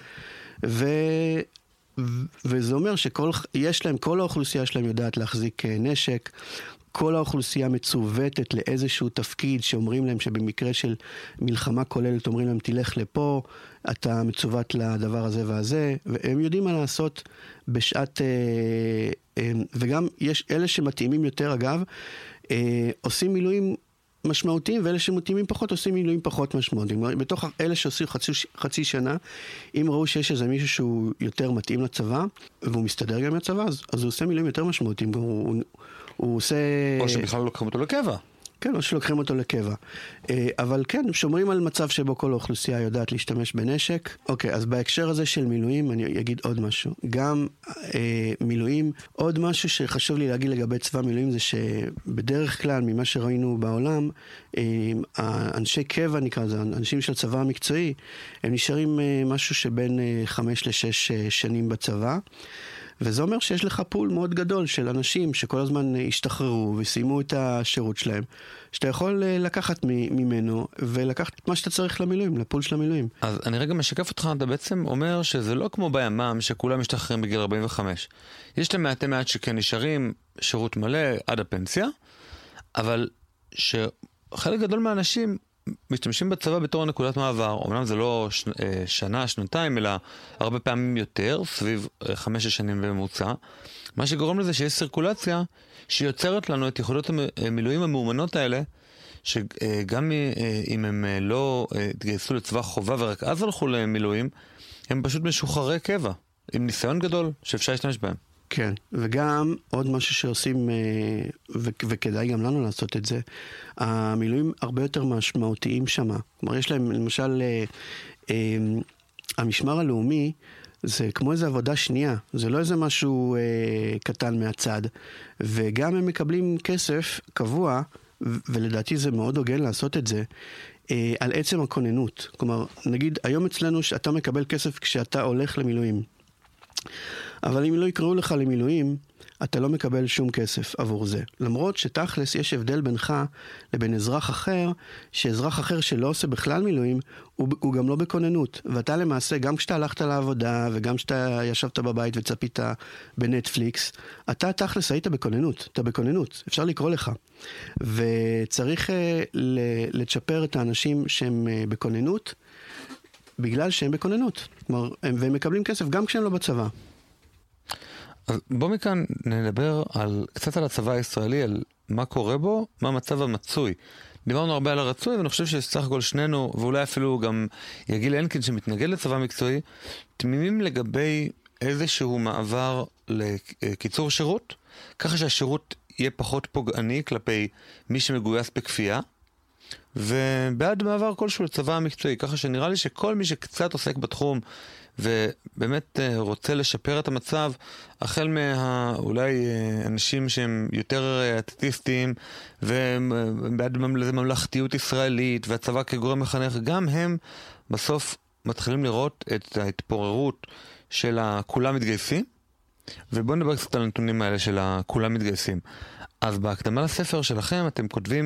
וזה אומר שיש להם, כל האוכלוסייה שלהם יודעת להחזיק נשק, כל האוכלוסייה מצוותת לאיזשהו תפקיד שאומרים להם שבמקרה של מלחמה כוללת אומרים להם תלך לפה, אתה מצוות לדבר הזה והזה, והם יודעים מה לעשות בשעת, וגם יש אלה שמתאימים יותר אגב, עושים מילואים משמעותיים, ואלה שמתאימים פחות עושים מילואים פחות משמעותיים. בתוך אלה שעושים חצי שנה, אם ראו שיש איזה מישהו שהוא יותר מתאים לצבא, והוא מסתדר גם לצבא, אז הוא עושה מילואים יותר משמעותיים, הוא עושה... או שבכלל לא לוקחים אותו לקבע. כן, או שלוקחים אותו לקבע. אבל כן, שומרים על מצב שבו כל האוכלוסייה יודעת להשתמש בנשק. אוקיי, אז בהקשר הזה של מילואים, אני אגיד עוד משהו. גם מילואים, עוד משהו שחשוב לי להגיד לגבי צבא מילואים, זה שבדרך כלל, ממה שראינו בעולם, אנשי קבע נקרא לזה, אנשים של צבא המקצועי, הם נשארים משהו שבין 5 ל-6 שנים בצבא. וזה אומר שיש לך פול מאוד גדול של אנשים שכל הזמן השתחררו וסיימו את השירות שלהם, שאתה יכול לקחת ממנו ולקחת את מה שאתה צריך למילואים, לפול של המילואים. אז אני רגע משקף אותך, אתה בעצם אומר שזה לא כמו בימ"מ שכולם משתחררים בגיל 45. יש להם מעט שכן נשארים שירות מלא עד הפנסיה, אבל שחלק גדול מהאנשים משתמשים בצבא בתור נקודת מעבר. אומנם זה לא שנה, שנתיים, אלא הרבה פעמים יותר, סביב 5 שנים בממוצע. מה שגורם לזה שיש סירקולציה שיוצרת לנו את יכולות המילואים המאומנות האלה, שגם אם הם לא התגייסו לצבא חובה ורק אז הלכו למילואים, הם פשוט משוחררי קבע, עם ניסיון גדול שאפשר להשתמש בהם. כן, וגם עוד משהו שעושים, וכדאי גם לנו לעשות את זה, המילואים הרבה יותר משמעותיים שמה. כלומר, יש להם, למשל, המשמר הלאומי, זה כמו איזו עבודה שנייה, זה לא איזה משהו קטן מהצד, וגם הם מקבלים כסף קבוע, ולדעתי זה מאוד הוגן לעשות את זה, על עצם הכוננות. כלומר, נגיד, היום אצלנו שאתה מקבל כסף כשאתה הולך למילואים, אבל אם לא יקראו לך למילואים, אתה לא מקבל שום כסף עבור זה. למרות שתכלס יש הבדל בינך לבין אזרח אחר, שאזרח אחר שלא עושה בכלל מילואים, הוא גם לא בכוננות. ואתה למעשה, גם כשאתה הלכת לעבודה, וגם כשאתה ישבת בבית וצפית בנטפליקס, אתה תכלס היית בכוננות. אתה בכוננות, אפשר לקרוא לך. וצריך לצ'פר את האנשים שהם בכוננות, בגלל שהם בכוננות. כלומר, והם מקבלים כסף גם כשהם לא בצבא. אז בוא מכאן נדבר קצת על הצבא הישראלי, על מה קורה בו, מה המצב המצוי. דיברנו הרבה על הרצוי, ואני חושב שסך הכל שנינו, ואולי אפילו גם יגיל הנקין שמתנגד לצבא מקצועי, תמימים לגבי איזשהו מעבר לקיצור שירות, ככה שהשירות יהיה פחות פוגעני כלפי מי שמגויס בכפייה, ובעד מעבר כלשהו לצבא המקצועי, ככה שנראה לי שכל מי שקצת עוסק בתחום ובאמת רוצה לשפר את המצב, החל אולי אנשים שהם יותר אתטיסטים ובעד ממלכתיות ישראלית והצבא כגורם מחנך, גם הם בסוף מתחילים לראות את ההתפוררות של כולם מתגייסים. ובואו נדבר קצת על הנתונים האלה של כולם מתגייסים. אז בהקדמה לספר שלכם אתם כותבים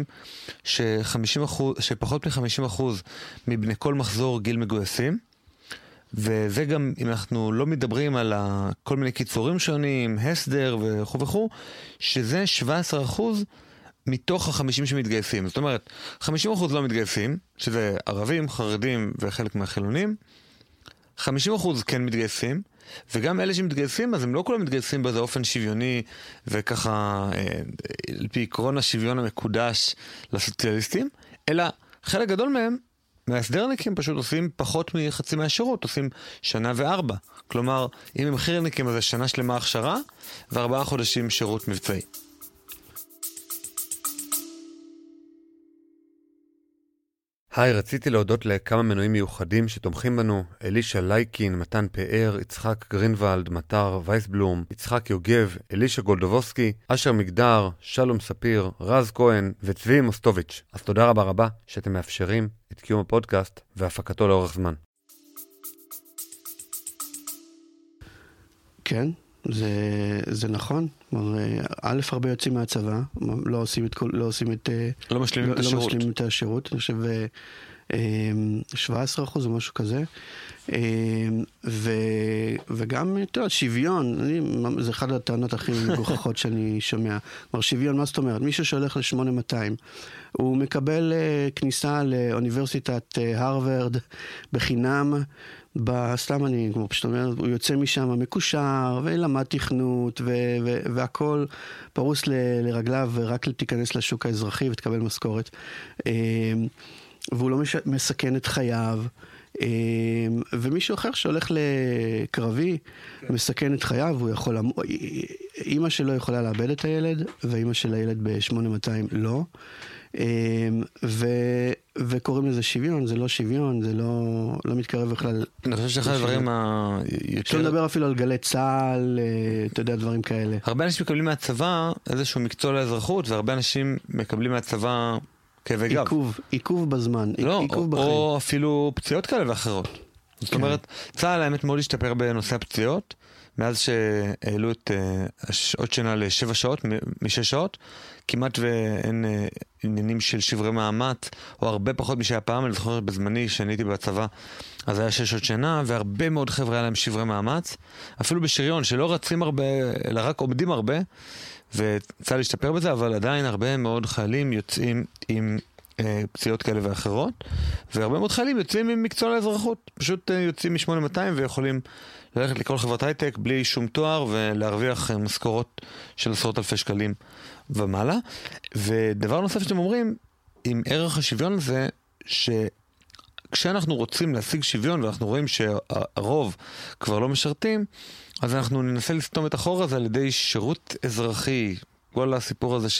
שפחות מ-50% מבני כל מחזור גיל מגויסים, וזה גם אם אנחנו לא מדברים על כל מיני קיצורים שונים, הסדר וכו' וכו', שזה 17% מתוך ה-50 שמתגייסים. זאת אומרת, 50% לא מתגייסים, שזה ערבים, חרדים וחלק מהחילונים, 50% כן מתגייסים, וגם אלה שמתגייסים, אז הם לא כולם מתגייסים באיזה אופן שוויוני, וככה, על פי עקרון השוויון המקודש לסוציאליסטים, אלא חלק גדול מהם, מההסדרניקים פשוט עושים פחות מחצי מהשירות, עושים 1 ו4 שנים. כלומר, אם הם חי"רניקים, אז זה 1 שנה שלמה הכשרה, ו4 חודשים שירות מבצעי. היי, רציתי להודות לכמה מנויים מיוחדים שתומכים בנו, אלישה לייקין, מתן פאר, יצחק גרינוולד, מטר וייסבלום, יצחק יוגב, אלישה גולדובוסקי, אשר מגדר, שלום ספיר, רז כהן וצבי מוסטוביץ'. אז תודה רבה רבה שאתם מאפשרים את קיום הפודקאסט והפקתו לאורך זמן. כן, זה נכון. א', הרבה יוצאים מהצבא, לא משלימים את השירות. אני חושב 17% או משהו כזה. וגם, שוויון, זה אחד הטענות הכי מגוחכות שאני שומע. כלומר, שוויון, מה זאת אומרת? מישהו שהולך ל-8200, הוא מקבל כניסה לאוניברסיטת הרווארד בחינם, סתם אני, כמו פשוט אומר, הוא יוצא משם מקושר, ולמד תכנות, והכל פרוס לרגליו, ורק תיכנס לשוק האזרחי ותקבל משכורת. והוא לא מסכן את חייו. ומישהו אחר שהולך לקרבי, מסכן את חייו, הוא יכול אמא שלו יכולה לאבד את הילד, ואמא של הילד ב-8200 לא. וקוראים לזה שוויון, זה לא שוויון, זה לא מתקרב בכלל. אני חושב שאחד הדברים אפשר לדבר אפילו על גלי צהל, אתה יודע, דברים כאלה. הרבה אנשים מקבלים מהצבא איזשהו מקצוע לאזרחות, והרבה אנשים מקבלים מהצבא כאבי גב. עיכוב בזמן, עיכוב בחיים. או אפילו פציעות כאלה ואחרות. זאת אומרת, צהל האמת מאוד השתפר בנושא הפציעות, מאז שהעלו את שעות שינה ל7 שעות, מ6 שעות, כמעט ואין עניינים של שברי מאמץ, או הרבה פחות משהיה פעם. אני זוכר בזמני שאני הייתי בצבא, אז היה 6 שעות שינה, והרבה מאוד חבר'ה היה להם שברי מאמץ, אפילו בשריון, שלא רצים הרבה, אלא רק עומדים הרבה, וצהל להשתפר בזה, אבל עדיין הרבה מאוד חיילים יוצאים עם פציעות כאלה ואחרות, והרבה מאוד חיילים יוצאים עם מקצוע לאזרחות, פשוט יוצאים מ8200 ויכולים ללכת לכל חברת הייטק בלי שום תואר ולהרוויח משכורות של עשרות אלפי שקלים ומעלה. ודבר נוסף שאתם אומרים, עם ערך השוויון הזה, שכשאנחנו רוצים להשיג שוויון ואנחנו רואים שהרוב כבר לא משרתים, אז אנחנו ננסה לסתום את החור הזה על ידי שירות אזרחי. כל הסיפור הזה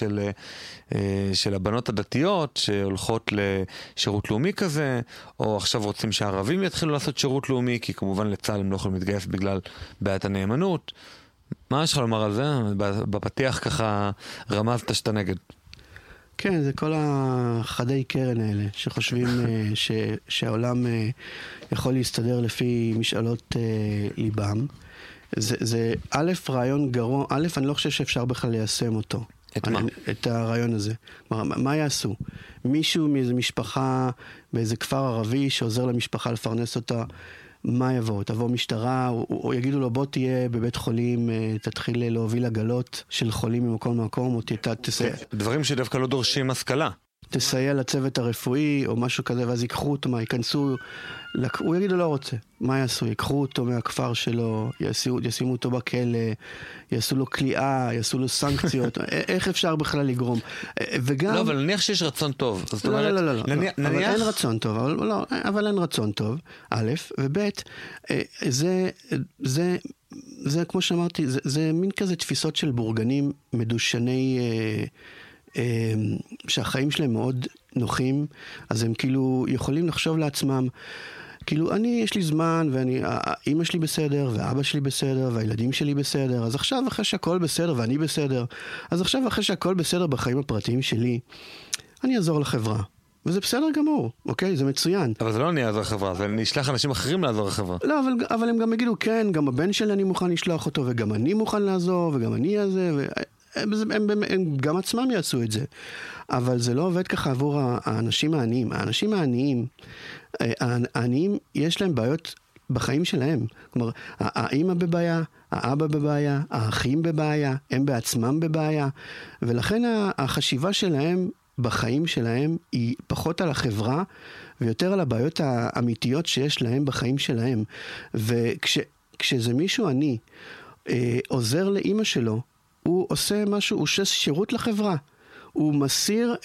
של הבנות הדתיות שהולכות לשירות לאומי כזה, או עכשיו רוצים שהערבים יתחילו לעשות שירות לאומי, כי כמובן לצה"ל הם לא יכולים להתגייס בגלל בעיית הנאמנות. מה יש לך לומר על זה? בפתיח ככה רמזת שאתה נגד. כן, זה כל החדי קרן האלה, שחושבים שהעולם יכול להסתדר לפי משאלות ליבם. זה א', רעיון גרוע, א', אני לא חושב שאפשר בכלל ליישם אותו. את מה? את הרעיון הזה. מה יעשו? מישהו מאיזו משפחה, באיזה כפר ערבי, שעוזר למשפחה לפרנס אותה, מה יבוא? תבוא משטרה, או יגידו לו, בוא תהיה בבית חולים, תתחיל להוביל עגלות של חולים ממקום למקום, או תסייע. דברים שדווקא לא דורשים השכלה. תסייע לצוות הרפואי, או משהו כזה, ואז ייקחו אותו, ייכנסו, הוא יגיד לו לא רוצה. מה יעשו? ייקחו אותו מהכפר שלו, ישימו אותו בכלא, יעשו לו כליאה, יעשו לו סנקציות. איך אפשר בכלל לגרום? וגם... לא, אבל נניח שיש רצון טוב. לא. אבל אין רצון טוב. אבל אין רצון טוב, א', וב', זה כמו שאמרתי, זה מין כזה תפיסות של בורגנים מדושני... שהחיים שלהם מאוד נוחים, אז הם כאילו יכולים לחשוב לעצמם, כאילו יש לי זמן, אמא שלי בסדר, ואבא שלי בסדר, והילדים שלי בסדר, אז עכשיו אחרי שהכל בסדר ואני בסדר, אז עכשיו אחרי שהכל בסדר בחיים הפרטיים שלי, אני אעזור לחברה. וזה בסדר גמור, אוקיי? זה מצוין. אבל זה לא אני אעזור לחברה, זה נשלח אנשים אחרים לעזור לחברה. לא, אבל הם גם יגידו, כן, גם הבן שלי אני מוכן לשלוח אותו, וגם אני מוכן לעזור, וגם אני אעזה, הם גם עצמם יעשו את זה. אבל זה לא עובד ככה עבור האנשים העניים. האנשים העניים יש להם בעיות בחיים שלהם. כלומר, האמא בבעיה, האבא בבעיה, האחים בבעיה, הם בעצמם בבעיה. ולכן החשיבה שלהם בחיים שלהם היא פחות על החברה ויותר על הבעיות האמיתיות שיש להם בחיים שלהם. וכשזה מישהו עני עוזר לאמא שלו, הוא עושה משהו, הוא עושה שירות לחברה. הוא מסיר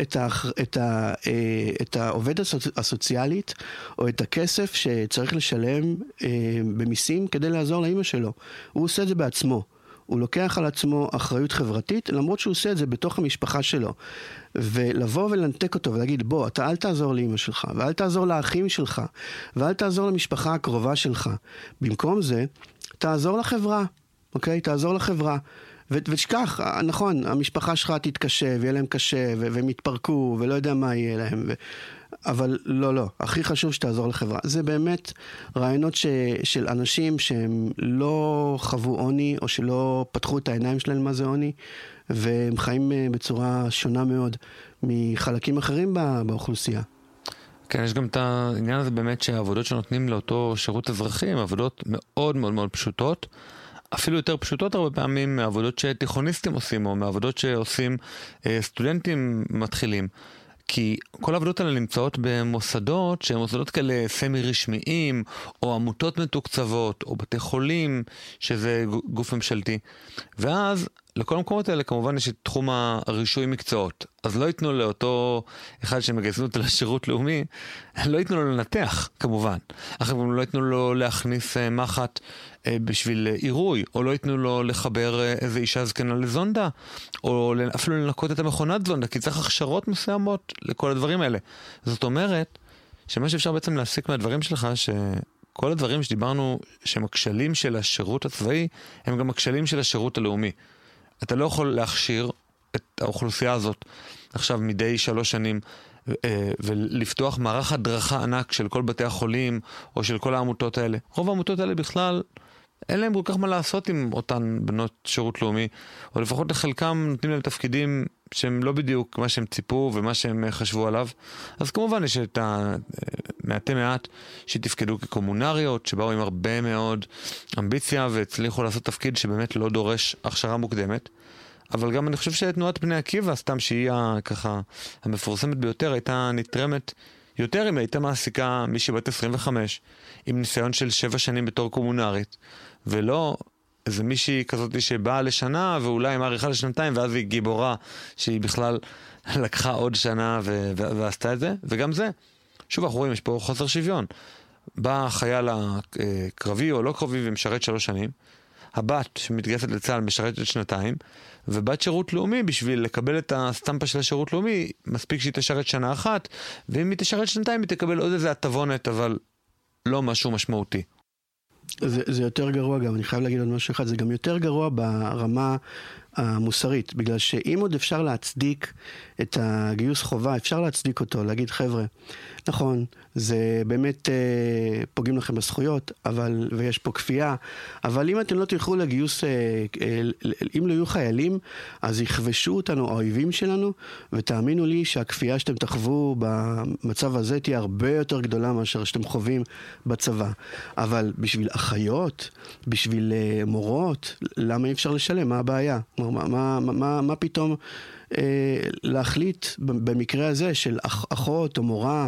את העובד הסוציאלית, או את הכסף שצריך לשלם במיסים כדי לעזור לאמא שלו. הוא עושה את זה בעצמו. הוא לוקח על עצמו אחריות חברתית, למרות שהוא עושה את זה בתוך המשפחה שלו. ולבוא ולנתק אותו ולהגיד, בוא, אתה אל תעזור לאמא שלך, ואל תעזור לאחים שלך, ואל תעזור למשפחה הקרובה שלך. במקום זה, תעזור לחברה. אוקיי? תעזור לחברה. ותשכח, נכון, המשפחה שלך תתקשה, ויהיה להם קשה, והם יתפרקו, ולא יודע מה יהיה להם. אבל לא. הכי חשוב שתעזור לחברה. זה באמת רעיונות של אנשים שהם לא חוו עוני, או שלא פתחו את העיניים שלהם מה זה עוני, והם חיים בצורה שונה מאוד מחלקים אחרים באוכלוסייה. כן, יש גם את העניין הזה באמת שהעבודות שנותנים לאותו שירות אזרחי, הן עבודות מאוד מאוד מאוד פשוטות, אפילו יותר פשוטות הרבה פעמים מעבודות שתיכוניסטים עושים, או מעבודות שעושים סטודנטים מתחילים. כי כל העבודות האלה נמצאות במוסדות שהן מוסדות כאלה סמי רשמיים, או עמותות מתוקצבות, או בתי חולים, שזה גוף ממשלתי. ואז לכל המקומות האלה כמובן יש את תחום הרישוי מקצועות. אז לא ייתנו לאותו אחד שמגייסים אותו לשירות לאומי, לא ייתנו לו לנתח, כמובן. אחר כך לא ייתנו לו להכניס מחט בשביל עירוי, או לא ייתנו לו לחבר איזה אישה זקנה לזונדה, או אפילו לנקות את המכונת זונדה, כי צריך הכשרות מסוימות לכל הדברים האלה. זאת אומרת, שמה שאפשר בעצם להסיק מהדברים שלך, שכל הדברים שדיברנו שהם הכשלים של השירות הצבאי, הם גם הכשלים של השירות הלאומי. אתה לא יכול להכשיר את האוכלוסייה הזאת עכשיו מדי 3 שנים ולפתוח מערך הדרכה ענק של כל בתי החולים או של כל העמותות האלה. רוב העמותות האלה בכלל אין להם כל כך מה לעשות עם אותן בנות שירות לאומי, או לפחות לחלקם נותנים להם תפקידים שהם לא בדיוק מה שהם ציפו ומה שהם חשבו עליו. אז כמובן יש את מעטי מעט שתפקדו כקומונריות, שבאו עם הרבה מאוד אמביציה והצליחו לעשות תפקיד שבאמת לא דורש הכשרה מוקדמת. אבל גם אני חושב שתנועת בני עקיבא, סתם שהיא ככה המפורסמת ביותר, הייתה נתרמת יותר אם הייתה מעסיקה מישהי בת 25 עם ניסיון של 7 שנים בתור קומונרית, ולא איזה מישהי כזאת שבאה לשנה ואולי מעריכה לשנתיים ואז היא גיבורה שהיא בכלל לקחה עוד שנה ועשתה את זה. וגם זה, שוב אנחנו רואים, יש פה חוסר שוויון. בא חייל הקרבי או לא קרבי ומשרת 3 שנים, הבת שמתגייסת לצה"ל משרתת 2, ובת שירות לאומי בשביל לקבל את הסטמפה של השירות לאומי מספיק שהיא תשרת 1 שנה, ואם היא תשרת 2 היא תקבל עוד איזה הטבונת, אבל לא משהו משמעותי. זה יותר גרוע גם, אני חייב להגיד עוד משהו אחד, זה גם יותר גרוע ברמה המוסרית, בגלל שאם עוד אפשר להצדיק את הגיוס חובה, אפשר להצדיק אותו, להגיד חבר'ה, נכון, זה באמת פוגעים לכם בזכויות, ויש פה כפייה, אבל אם אתם לא תלכו לגיוס, אם לא יהיו חיילים, אז יכבשו אותנו האויבים שלנו, ותאמינו לי שהכפייה שאתם תחוו במצב הזה תהיה הרבה יותר גדולה מאשר שאתם חווים בצבא. אבל בשביל אחיות, בשביל מורות, למה אי אפשר לשלם? מה הבעיה? מה פתאום להחליט במקרה הזה של אחות או מורה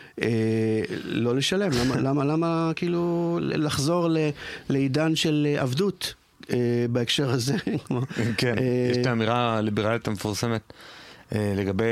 לא לשלם? למה כאילו לחזור לעידן של עבדות בהקשר הזה? כן, יש את האמירה הליברלית המפורסמת לגבי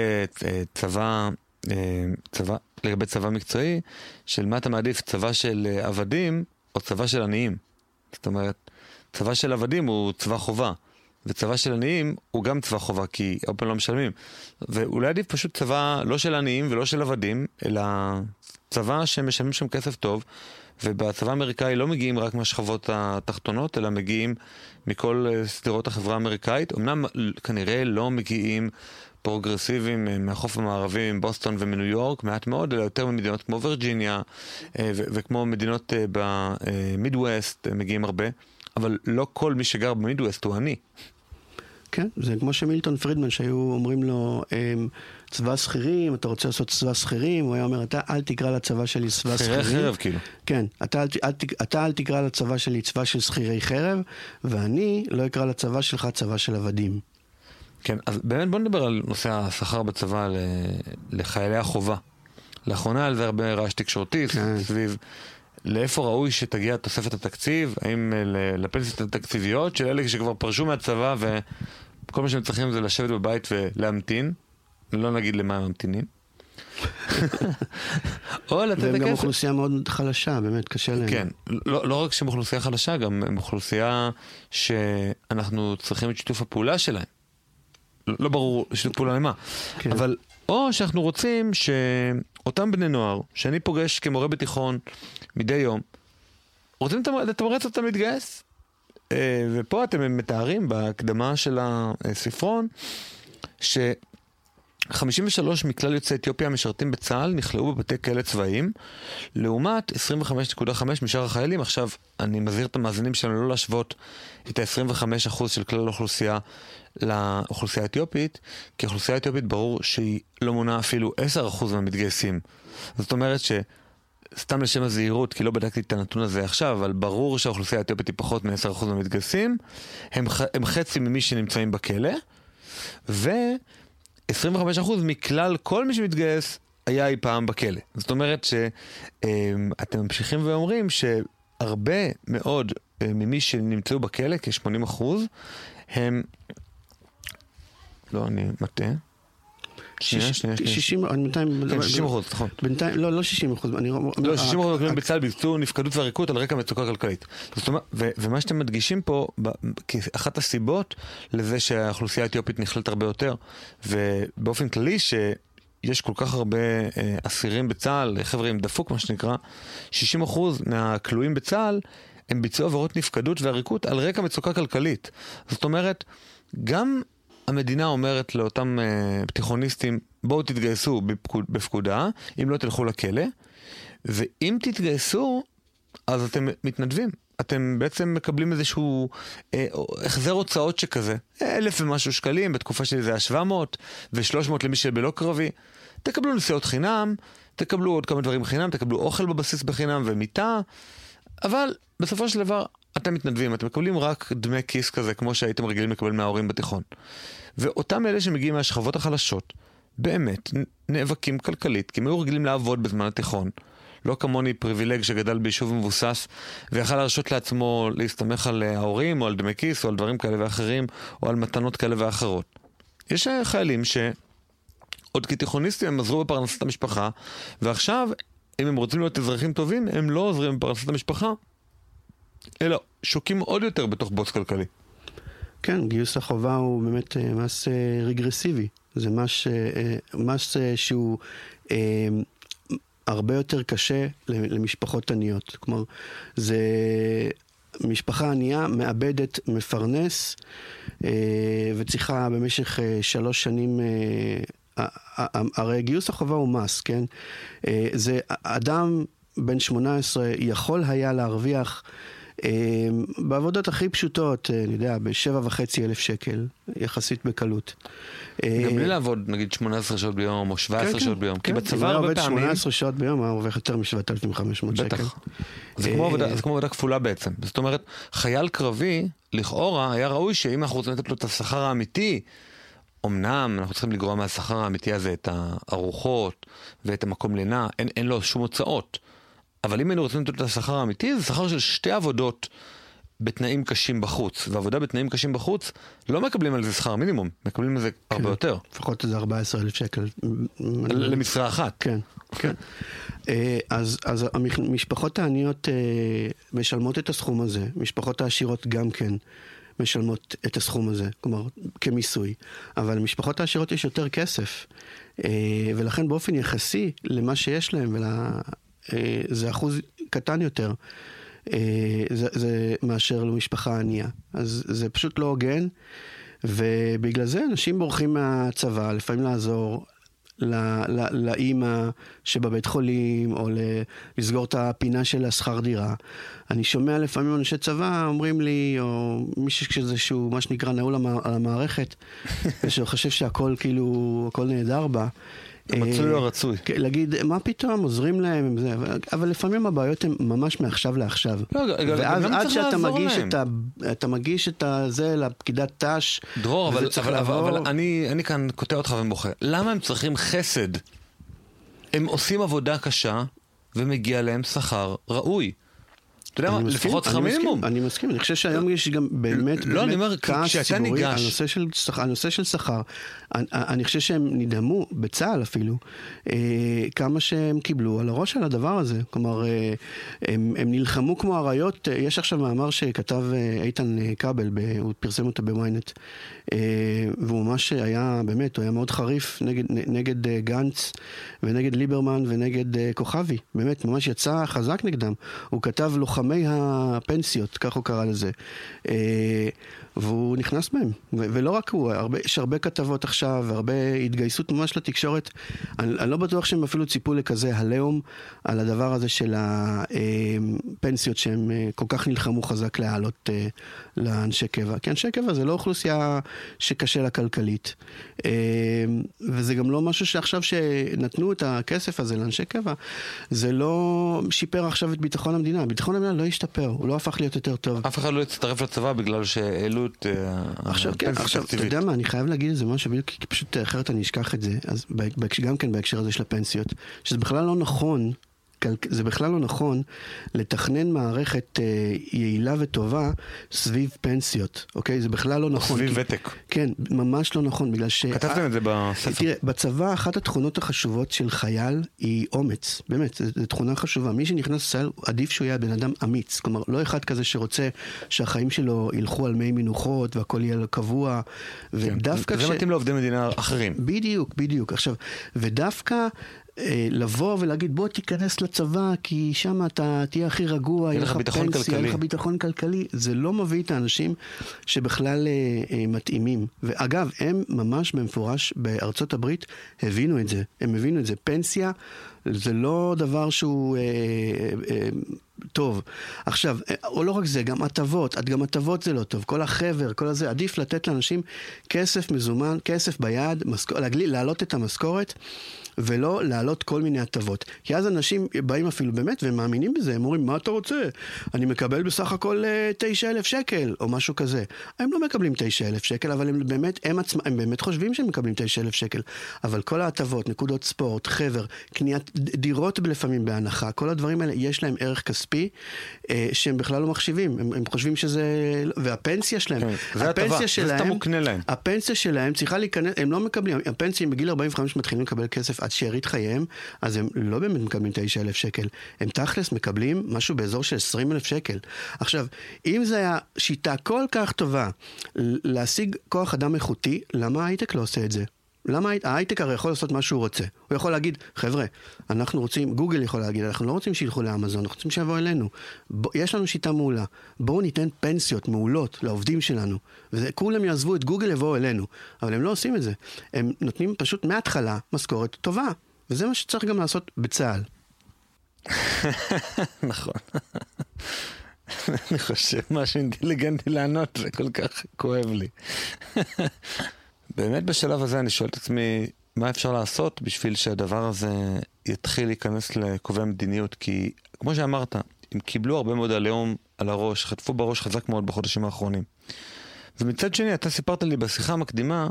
צבא מקצועי, של מה אתה מעדיף, צבא של עבדים או צבא של עניים. זאת אומרת, צבא של עבדים הוא צבא חובה, וצבא של עניים הוא גם צבא חובה, כי עוד פעם לא משלמים. ואולי עדיף פשוט צבא לא של עניים ולא של עבדים, אלא צבא שמשלמים שם כסף טוב, ובצבא האמריקאי לא מגיעים רק מהשכבות התחתונות, אלא מגיעים מכל סדרות החברה האמריקאית. אמנם כנראה לא מגיעים פרוגרסיביים מהחוף המערבי, מבוסטון ומניו יורק, מעט מאוד, אלא יותר ממדינות כמו וירג'יניה, וכמו מדינות במידווסט מגיעים הרבה. אבל לא כל מי שגר במידווסט הוא עני. כן, זה כמו שמילטון פרידמן שהיו אומרים לו צבא שכירים, אתה רוצה לעשות צבא שכירים, הוא היה אומר, אתה אל תקרא לצבא שלי צבא שכירים. שכירי חרב כאילו. כן, אתה אל תקרא לצבא שלי צבא של שכירי חרב, ואני לא אקרא לצבא שלך צבא של עבדים. כן, אז באמת בוא נדבר על נושא השכר בצבא לחיילי החובה. לאחרונה על זה הרבה רעש תקשורתי, סביב לאיפה ראוי שתגיע תוספת התקציב, האם לפנסיות התקציביות של אלה שכבר פרשו מהצבא וכל מה שהם צריכים זה לשבת בבית ולהמתין, לא נגיד למה הם ממתינים. והם גם אוכלוסייה מאוד חלשה, באמת קשה להם. כן, לא רק שהם אוכלוסייה חלשה, גם הם אוכלוסייה שאנחנו צריכים את שיתוף הפעולה שלהם. לא ברור שיתוף פעולה למה, אבל או שאנחנו רוצים שאותם בני נוער שאני פוגש כמורה בתיכון מדי יום, רוצים לתמרץ אותם להתגייס. ופה אתם מתארים בהקדמה של הספרון ש53 מכלל יוצאי אתיופיה משרתים בצה"ל נכלאו בבתי כלא צבאיים, לעומת 25.5 משאר החיילים. עכשיו אני מזהיר את המאזינים שלנו לא להשוות את ה-25% של כלל האוכלוסייה לאוכלוסייה האתיופית, כי האוכלוסייה האתיופית ברור שהיא לא מונה אפילו 10% מהמתגייסים. זאת אומרת סתם לשם הזהירות, כי לא בדקתי את הנתון הזה עכשיו, אבל ברור שהאוכלוסייה האתיופית היא פחות מ-10% מהמתגייסים, הם חצי ממי שנמצאים בכלא, ו-25% מכלל כל מי שמתגייס היה אי פעם בכלא. זאת אומרת שאתם ממשיכים ואומרים שהרבה מאוד ממי שנמצאו בכלא, כ-80%, הם... לא, אני מטה. 60, אני בינתיים... 60%, נכון. בינתיים, לא 60%. לא, 60% מקבלים בצה"ל ביצעו נפקדות ועריקות על רקע מצוקה כלכלית. זאת אומרת, ומה שאתם מדגישים פה, כאחת הסיבות לזה שהאוכלוסייה האתיופית נכללת הרבה יותר, ובאופן כללי שיש כל כך הרבה אסירים בצה"ל, חבר'ה עם דפוק מה שנקרא, 60% מהכלואים בצה"ל הם ביצעו עבירות נפקדות ועריקות על רקע מצוקה כלכלית. זאת אומרת, גם המדינה אומרת לאותם תיכוניסטים, בואו תתגייסו בפקודה, אם לא תלכו לכלא, ואם תתגייסו, אז אתם מתנדבים. אתם בעצם מקבלים איזשהו החזר הוצאות שכזה, 1,000 ומשהו שקלים, בתקופה שלי זה היה 700, ו300 למי שבלא קרבי. תקבלו נסיעות חינם, תקבלו עוד כמה דברים חינם, תקבלו אוכל בבסיס בחינם ומיטה, אבל בסופו של דבר אתם מתנדבים, אתם מקבלים רק דמי כיס כזה, כמו שהייתם רגילים לקבל מההורים בתיכון. ואותם אלה שמגיעים מהשכבות החלשות, באמת נאבקים כלכלית, כי הם היו רגילים לעבוד בזמן התיכון. לא כמוני פריבילג שגדל ביישוב מבוסס, ויכל להרשות לעצמו להסתמך על ההורים, או על דמי כיס, או על דברים כאלה ואחרים, או על מתנות כאלה ואחרות. יש חיילים שעוד כתיכוניסטים הם עזרו בפרנסת המשפחה, ועכשיו, אם הם רוצים להיות אזרחים טובים, הם לא עוזרים בפרנסת המשפחה, אלא שוקים עוד יותר בתוך בוץ כלכלי. כן, גיוס החובה הוא באמת מס רגרסיבי. זה מס שהוא הרבה יותר קשה למשפחות עניות. כלומר, זה משפחה ענייה מאבדת מפרנס, וצריכה במשך 3 שנים... הרי גיוס החובה הוא מס, כן? זה אדם בן 18 יכול היה להרוויח בעבודות הכי פשוטות, אני יודע, ב7,500 שקל, יחסית בקלות. גם בלי לעבוד, נגיד, 18 שעות ביום, או 17 שעות ביום, כי בצבא הרבה פעמים... פעמים... 18 שעות ביום, הוא עובד יותר מ7,500 שקל. בטח. זה כמו עבודה כפולה בעצם. זאת אומרת, חייל קרבי, לכאורה, היה ראוי שאם אנחנו רוצים לתת לו את השכר האמיתי, אמנם אנחנו צריכים לגרוע מהשכר האמיתי הזה את הארוחות ואת המקום לינה, אין לו שום הוצאות. אבל אם היינו רוצים לתת את השכר האמיתי, זה שכר של 2 עבודות בתנאים קשים בחוץ. ועבודה בתנאים קשים בחוץ, לא מקבלים על זה שכר מינימום, מקבלים על זה הרבה יותר. לפחות זה 14,000 שקל. למשרה אחת. כן, כן. אז המשפחות העניות משלמות את הסכום הזה, משפחות העשירות גם כן משלמות את הסכום הזה, כלומר, כמיסוי. אבל למשפחות העשירות יש יותר כסף, ולכן באופן יחסי למה שיש להם, זה אחוז קטן יותר, זה מאשר למשפחה ענייה. אז זה פשוט לא הוגן, ובגלל זה אנשים בורחים מהצבא, לפעמים לעזור לאמא שבבית חולים, או לסגור את הפינה של השכר דירה. אני שומע לפעמים אנשי צבא אומרים לי, או מישהו כשאיזשהו, מה שנקרא, נעול על המערכת, שהוא חושב שהכל כאילו, הכל נהדר בה. מצוי או רצוי. להגיד, מה פתאום, עוזרים להם, אבל לפעמים הבעיות הן ממש מעכשיו לעכשיו. ואז עד שאתה מגיש את זה לפקידת תש, דרור, אבל אני כאן קוטע אותך ומוחה. למה הם צריכים חסד? הם עושים עבודה קשה, ומגיע להם שכר ראוי. אתה יודע מה, לפחות שכר מינימום. אני מסכים, אני חושב שהיום יש גם באמת כעס ציבורי על הנושא של שכר. אני חושב שהם נדהמו, בצה"ל אפילו, כמה שהם קיבלו על הראש על הדבר הזה. כלומר, הם נלחמו כמו אריות. יש עכשיו מאמר שכתב איתן כבל, הוא פרסם אותו בוויינט, והוא ממש היה, באמת, הוא היה מאוד חריף נגד גנץ, ונגד ליברמן, ונגד כוכבי. באמת, ממש יצא חזק נגדם. הוא כתב לוחמי הפנסיות, כך הוא קרא לזה. והוא נכנס בהם. ולא רק הוא, יש הרבה כתבות עכשיו, והרבה התגייסות ממש לתקשורת. אני לא בטוח שהם אפילו ציפו לכזה הלאום על הדבר הזה של הפנסיות, שהם כל כך נלחמו חזק להעלות לאנשי קבע. כי אנשי קבע זה לא אוכלוסייה שקשה לה כלכלית. וזה גם לא משהו שעכשיו שנתנו את הכסף הזה לאנשי קבע, זה לא שיפר עכשיו את ביטחון המדינה. ביטחון המדינה לא השתפר, הוא לא הפך להיות יותר טוב. אף אחד לא יצטרף לצבא בגלל שהעלו את עכשיו, אתה יודע מה, אני חייב להגיד את זה משהו, כי פשוט אחרת אני אשכח את זה, אז גם כן בהקשר הזה של הפנסיות, שזה בכלל לא נכון זה בכלל לא נכון לתכנן מערכת יעילה וטובה סביב פנסיות, אוקיי? זה בכלל לא נכון. סביב ותק. כן, ממש לא נכון, בגלל כתבתם את זה בספר. תראה, בצבא אחת התכונות החשובות של חייל היא אומץ, באמת, זו תכונה חשובה. מי שנכנס לצה"ל, עדיף שהוא יהיה בן אדם אמיץ, כלומר, לא אחד כזה שרוצה שהחיים שלו ילכו על מי מנוחות והכל יהיה קבוע, ודווקא זה מתאים לעובדי מדינה אחרים. בדיוק. עכשיו, ודווקא לבוא ולהגיד, בוא תיכנס לצבא, כי שם אתה תהיה הכי רגוע, יהיה לך ביטחון כלכלי. יהיה לך ביטחון כלכלי. זה לא מביא את האנשים שבכלל מתאימים. ואגב, הם ממש במפורש בארצות הברית הבינו את זה. הם הבינו את זה. פנסיה זה לא דבר שהוא טוב. עכשיו, או לא רק זה, גם הטבות זה לא טוב. כל החבר, כל הזה, עדיף לתת לאנשים כסף מזומן, כסף ביד, להעלות את המשכורת, ולא להעלות כל מיני הטבות. כי אז אנשים באים אפילו באמת והם מאמינים בזה, הם אומרים, מה אתה רוצה? אני מקבל בסך הכל 9,000 שקל, או משהו כזה. הם לא מקבלים 9,000 שקל, אבל הם באמת חושבים שהם מקבלים 9,000 שקל. אבל כל ההטבות, נקודות ספורט, חבר, קניית דירות לפעמים בהנחה, כל הדברים האלה, יש להם ערך כספי, שהם בכלל לא מחשיבים. הם חושבים שזה... והפנסיה שלהם, זה הטבה, זה אתה מוקנה להם. הפנסיה שלהם צריכה להיכנס, הם לא מקבלים, הפנסיה בגיל 45 מתחילים לקבל כסף עד שארית חייהם, אז הם לא באמת מקבלים 9,000 שקל. הם תכלס מקבלים משהו באזור של 20,000 שקל. עכשיו, אם זה היה שיטה כל כך טובה להשיג כוח אדם איכותי, למה ההייטק לא עושה את זה? למה ההייטק הרי יכול לעשות מה שהוא רוצה? הוא יכול להגיד, חבר'ה, אנחנו רוצים, גוגל יכול להגיד, אנחנו לא רוצים שילכו לאמזון, אנחנו רוצים שיבואו אלינו. יש לנו שיטה מעולה. בואו ניתן פנסיות מעולות לעובדים שלנו. וכולם יעזבו את גוגל לבואו אלינו. אבל הם לא עושים את זה. הם נותנים פשוט מההתחלה משכורת טובה. וזה מה שצריך גם לעשות בצה"ל. נכון. אני חושב משהו אינטליגנטי לענות, זה כל כך כואב לי. באמת בשלב הזה אני שואל את עצמי, מה אפשר לעשות בשביל שהדבר הזה יתחיל להיכנס לקובעי המדיניות? כי כמו שאמרת, הם קיבלו הרבה מאוד עליהום על הראש, חטפו בראש חזק מאוד בחודשים האחרונים. ומצד שני, אתה סיפרת לי בשיחה המקדימה,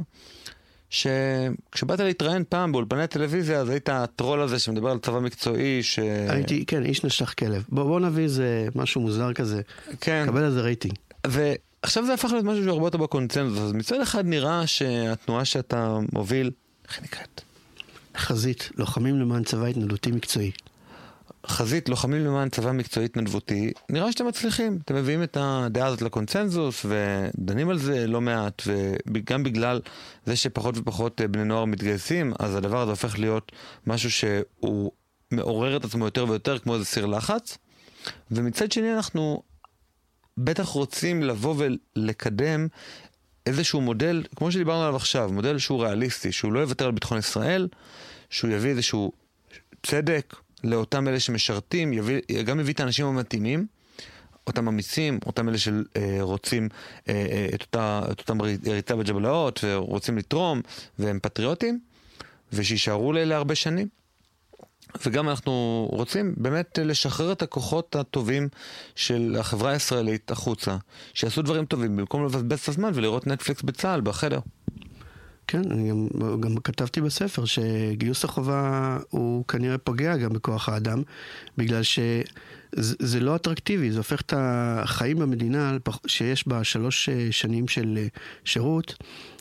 שכשבאת להתראיין פעם באולפני טלוויזיה, אז היית הטרול הזה שמדבר על צבא מקצועי הייתי, כן, איש נשך כלב. בוא נביא איזה משהו מוזר כזה. כן. קבל איזה רייטינג. עכשיו זה הפך להיות משהו שהוא הרבה יותר בקונצנזוס. אז מצד אחד נראה שהתנועה שאתה מוביל, איך היא נקראת? חזית, לוחמים למען צבא התנדבותי מקצועי. חזית, לוחמים למען צבא מקצועי התנדבותי. נראה שאתם מצליחים. אתם מביאים את הדעה הזאת לקונצנזוס ודנים על זה לא מעט. וגם בגלל זה שפחות ופחות בני נוער מתגייסים, אז הדבר הזה הופך להיות משהו שהוא מעורר את עצמו יותר ויותר כמו איזה סיר לחץ. ומצד שני אנחנו בטח רוצים לבוא ולקדם איזשהו מודל, כמו שדיברנו עליו עכשיו, מודל שהוא ריאליסטי, שהוא לא יוותר על ביטחון ישראל, שהוא יביא איזשהו צדק לאותם אלה שמשרתים, גם יביא את האנשים המתאימים, אותם אמיצים, אותם אלה שרוצים את אותם ריצה בג'בלאות, ורוצים לתרום, והם פטריוטים, ושישארו להרבה שנים. וגם אנחנו רוצים באמת לשחרר את הכוחות הטובים של החברה הישראלית החוצה, שיעשו דברים טובים במקום לבזבז את הזמן ולראות נטפליקס בצה"ל בחדר. כן, אני גם כתבתי בספר שגיוס החובה הוא כנראה פוגע גם בכוח האדם, בגלל שזה לא אטרקטיבי, זה הופך את החיים במדינה שיש בה 3 שנים של שירות,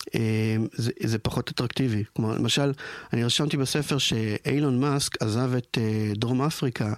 זה פחות אטרקטיבי. כמו למשל, אני רשמתי בספר שאילון מאסק עזב את דרום אפריקה,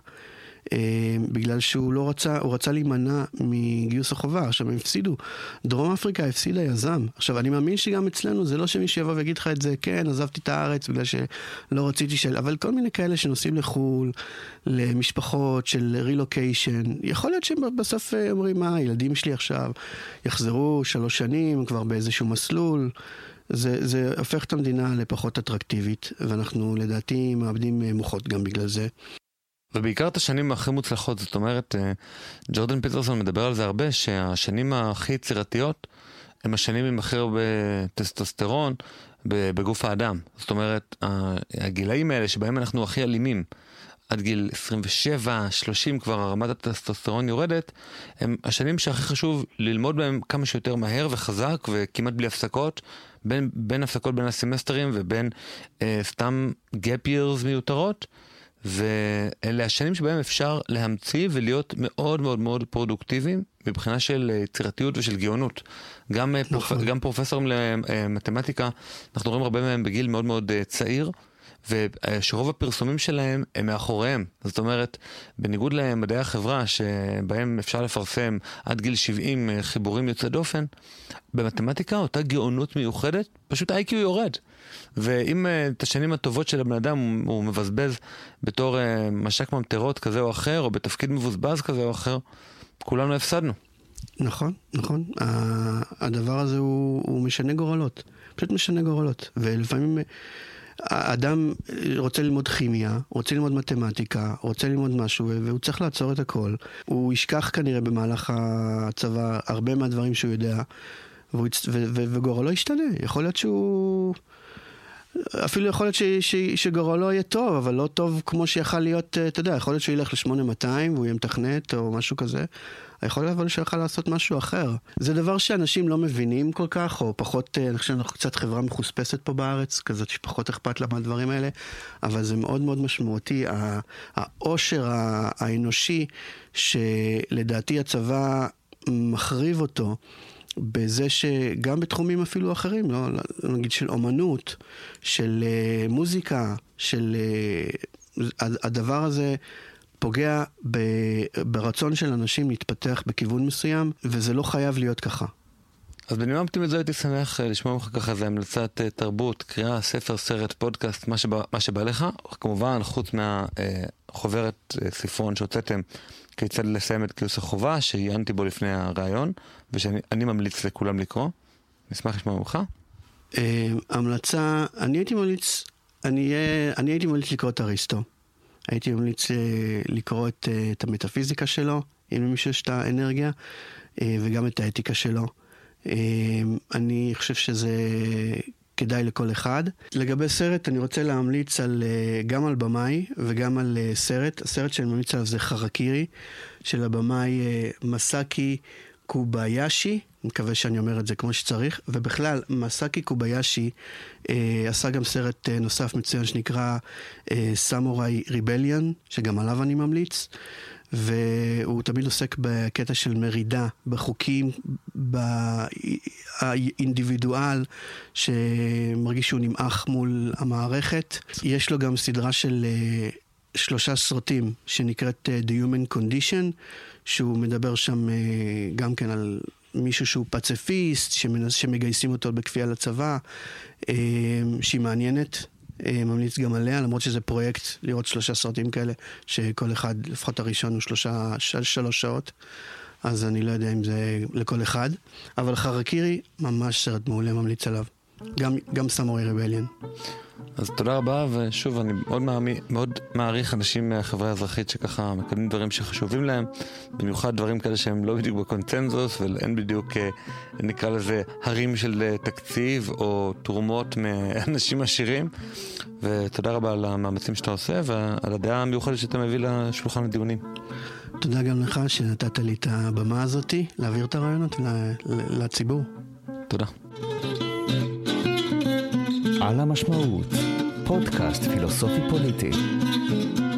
בגלל שהוא לא רצה, הוא רצה להימנע מגיוס החובה. עכשיו הם הפסידו, דרום אפריקה הפסידה יזם. עכשיו אני מאמין שגם אצלנו זה לא שמישהו יבוא ויגיד לך את זה, כן, עזבתי את הארץ בגלל שלא רציתי אבל כל מיני כאלה שנוסעים לחול, למשפחות של רילוקיישן, יכול להיות שבסוף אומרים, מה, הילדים שלי עכשיו יחזרו 3 שנים כבר באיזשהו מסלול. זה הופך את המדינה לפחות אטרקטיבית, ואנחנו לדעתי מאבדים מוחות גם בגלל זה. ובעיקר את השנים הכי מוצלחות, זאת אומרת, ג'ורדן פיטרסון מדבר על זה הרבה, שהשנים הכי יצירתיות הם השנים עם הכי הרבה טסטוסטרון בגוף האדם. זאת אומרת, הגילאים האלה שבהם אנחנו הכי אלימים, עד גיל 27, 30 כבר רמת הטסטוסטרון יורדת, הם השנים שהכי חשוב ללמוד בהם כמה שיותר מהר וחזק וכמעט בלי הפסקות, בין הפסקות בין הסמסטרים ובין סתם gap years מיותרות, ואלה השנים שבהם אפשר להמציא ולהיות מאוד מאוד מאוד פרודוקטיביים מבחינה של יצירתיות ושל גאונות. גם פרופסורים למתמטיקה, אנחנו רואים הרבה מהם בגיל מאוד מאוד צעיר, ושרוב הפרסומים שלהם הם מאחוריהם. זאת אומרת, בניגוד למדעי החברה שבהם אפשר לפרסם עד גיל 70 חיבורים יוצא דופן, במתמטיקה אותה גאונות מיוחדת, פשוט ה-IQ יורד. ואם את השנים הטובות של הבן אדם הוא מבזבז בתור משק ממטרות כזה או אחר, או בתפקיד מבוזבז כזה או אחר, כולנו הפסדנו. נכון, נכון. הדבר הזה הוא משנה גורלות. פשוט משנה גורלות. ולפעמים האדם רוצה ללמוד כימיה, רוצה ללמוד מתמטיקה, רוצה ללמוד משהו, והוא צריך לעצור את הכל. הוא ישכח כנראה במהלך הצבא הרבה מהדברים שהוא יודע, וגורלו ישתנה. יכול להיות שהוא... אפילו יכול להיות שגורלו יהיה טוב, אבל לא טוב כמו שיכל להיות, אתה יודע, יכול להיות שהוא ילך ל-8200 והוא יהיה מתכנת או משהו כזה. יכול להיות אבל שיכל לעשות משהו אחר. זה דבר שאנשים לא מבינים כל כך, או פחות, אני חושב שאנחנו קצת חברה מחוספסת פה בארץ, כזאת שפחות אכפת לה מהדברים האלה, אבל זה מאוד מאוד משמעותי. העושר האנושי שלדעתי הצבא מחריב אותו, בזה שגם בתחומים אפילו אחרים, לא נגיד של אומנות, של מוזיקה, של הדבר הזה פוגע ברצון של אנשים להתפתח בכיוון מסוים, וזה לא חייב להיות ככה. אז בנימה אופטימית זו הייתי שמח לשמוע ממך ככה, זה המלצת תרבות, קריאה, ספר, סרט, פודקאסט, מה שבא לך, כמובן חוץ מהחוברת ספרון שהוצאתם, כיצד לסיים את גיוס החובה, שעיינתי בו לפני הרעיון, ושאני ממליץ לכולם לקרוא. נשמח לשמוע ממך. המלצה, אני הייתי ממליץ לקרוא את אריסטו. הייתי ממליץ לקרוא את המטאפיזיקה שלו, אם למישהו יש את האנרגיה, וגם את האתיקה שלו. אני חושב שזה כדאי לכל אחד. לגבי סרט, אני רוצה להמליץ גם על במאי וגם על סרט. הסרט שאני ממליץ עליו זה חרקירי, של הבמאי מסאקי קוביישי. אני מקווה שאני אומר את זה כמו שצריך. ובכלל, מסאקי קוביישי עשה גם סרט נוסף מצוין שנקרא סמוראי ריבליון, שגם עליו אני ממליץ. והוא תמיד עוסק בקטע של מרידה, בחוקים, באינדיבידואל שמרגיש שהוא נמעך מול המערכת. יש לו גם סדרה של 3 סרטים שנקראת The Human Condition, שהוא מדבר שם גם כן על מישהו שהוא פציפיסט, שמגייסים אותו בכפייה לצבא, שהיא מעניינת. ממליץ גם עליה, למרות שזה פרויקט לראות 3 סרטים כאלה, שכל אחד, לפחות הראשון הוא 3 שעות, אז אני לא יודע אם זה לכל אחד, אבל חרקירי ממש סרט מעולה, ממליץ עליו. גם סמוראי ריבליון. אז תודה רבה, ושוב, אני מאוד מעריך אנשים מהחברה האזרחית שככה מקדמים דברים שחשובים להם, במיוחד דברים כאלה שהם לא בדיוק בקונצנזוס, ואין בדיוק, נקרא לזה, הרים של תקציב או תרומות מאנשים עשירים, ותודה רבה על המאמצים שאתה עושה, ועל הדעה המיוחדת שאתה מביא לשולחן הדיונים. תודה גם לך שנתת לי את הבמה הזאת, להעביר את הרעיונות לציבור. תודה. על המשמעות, פודקאסט פילוסופי פוליטי.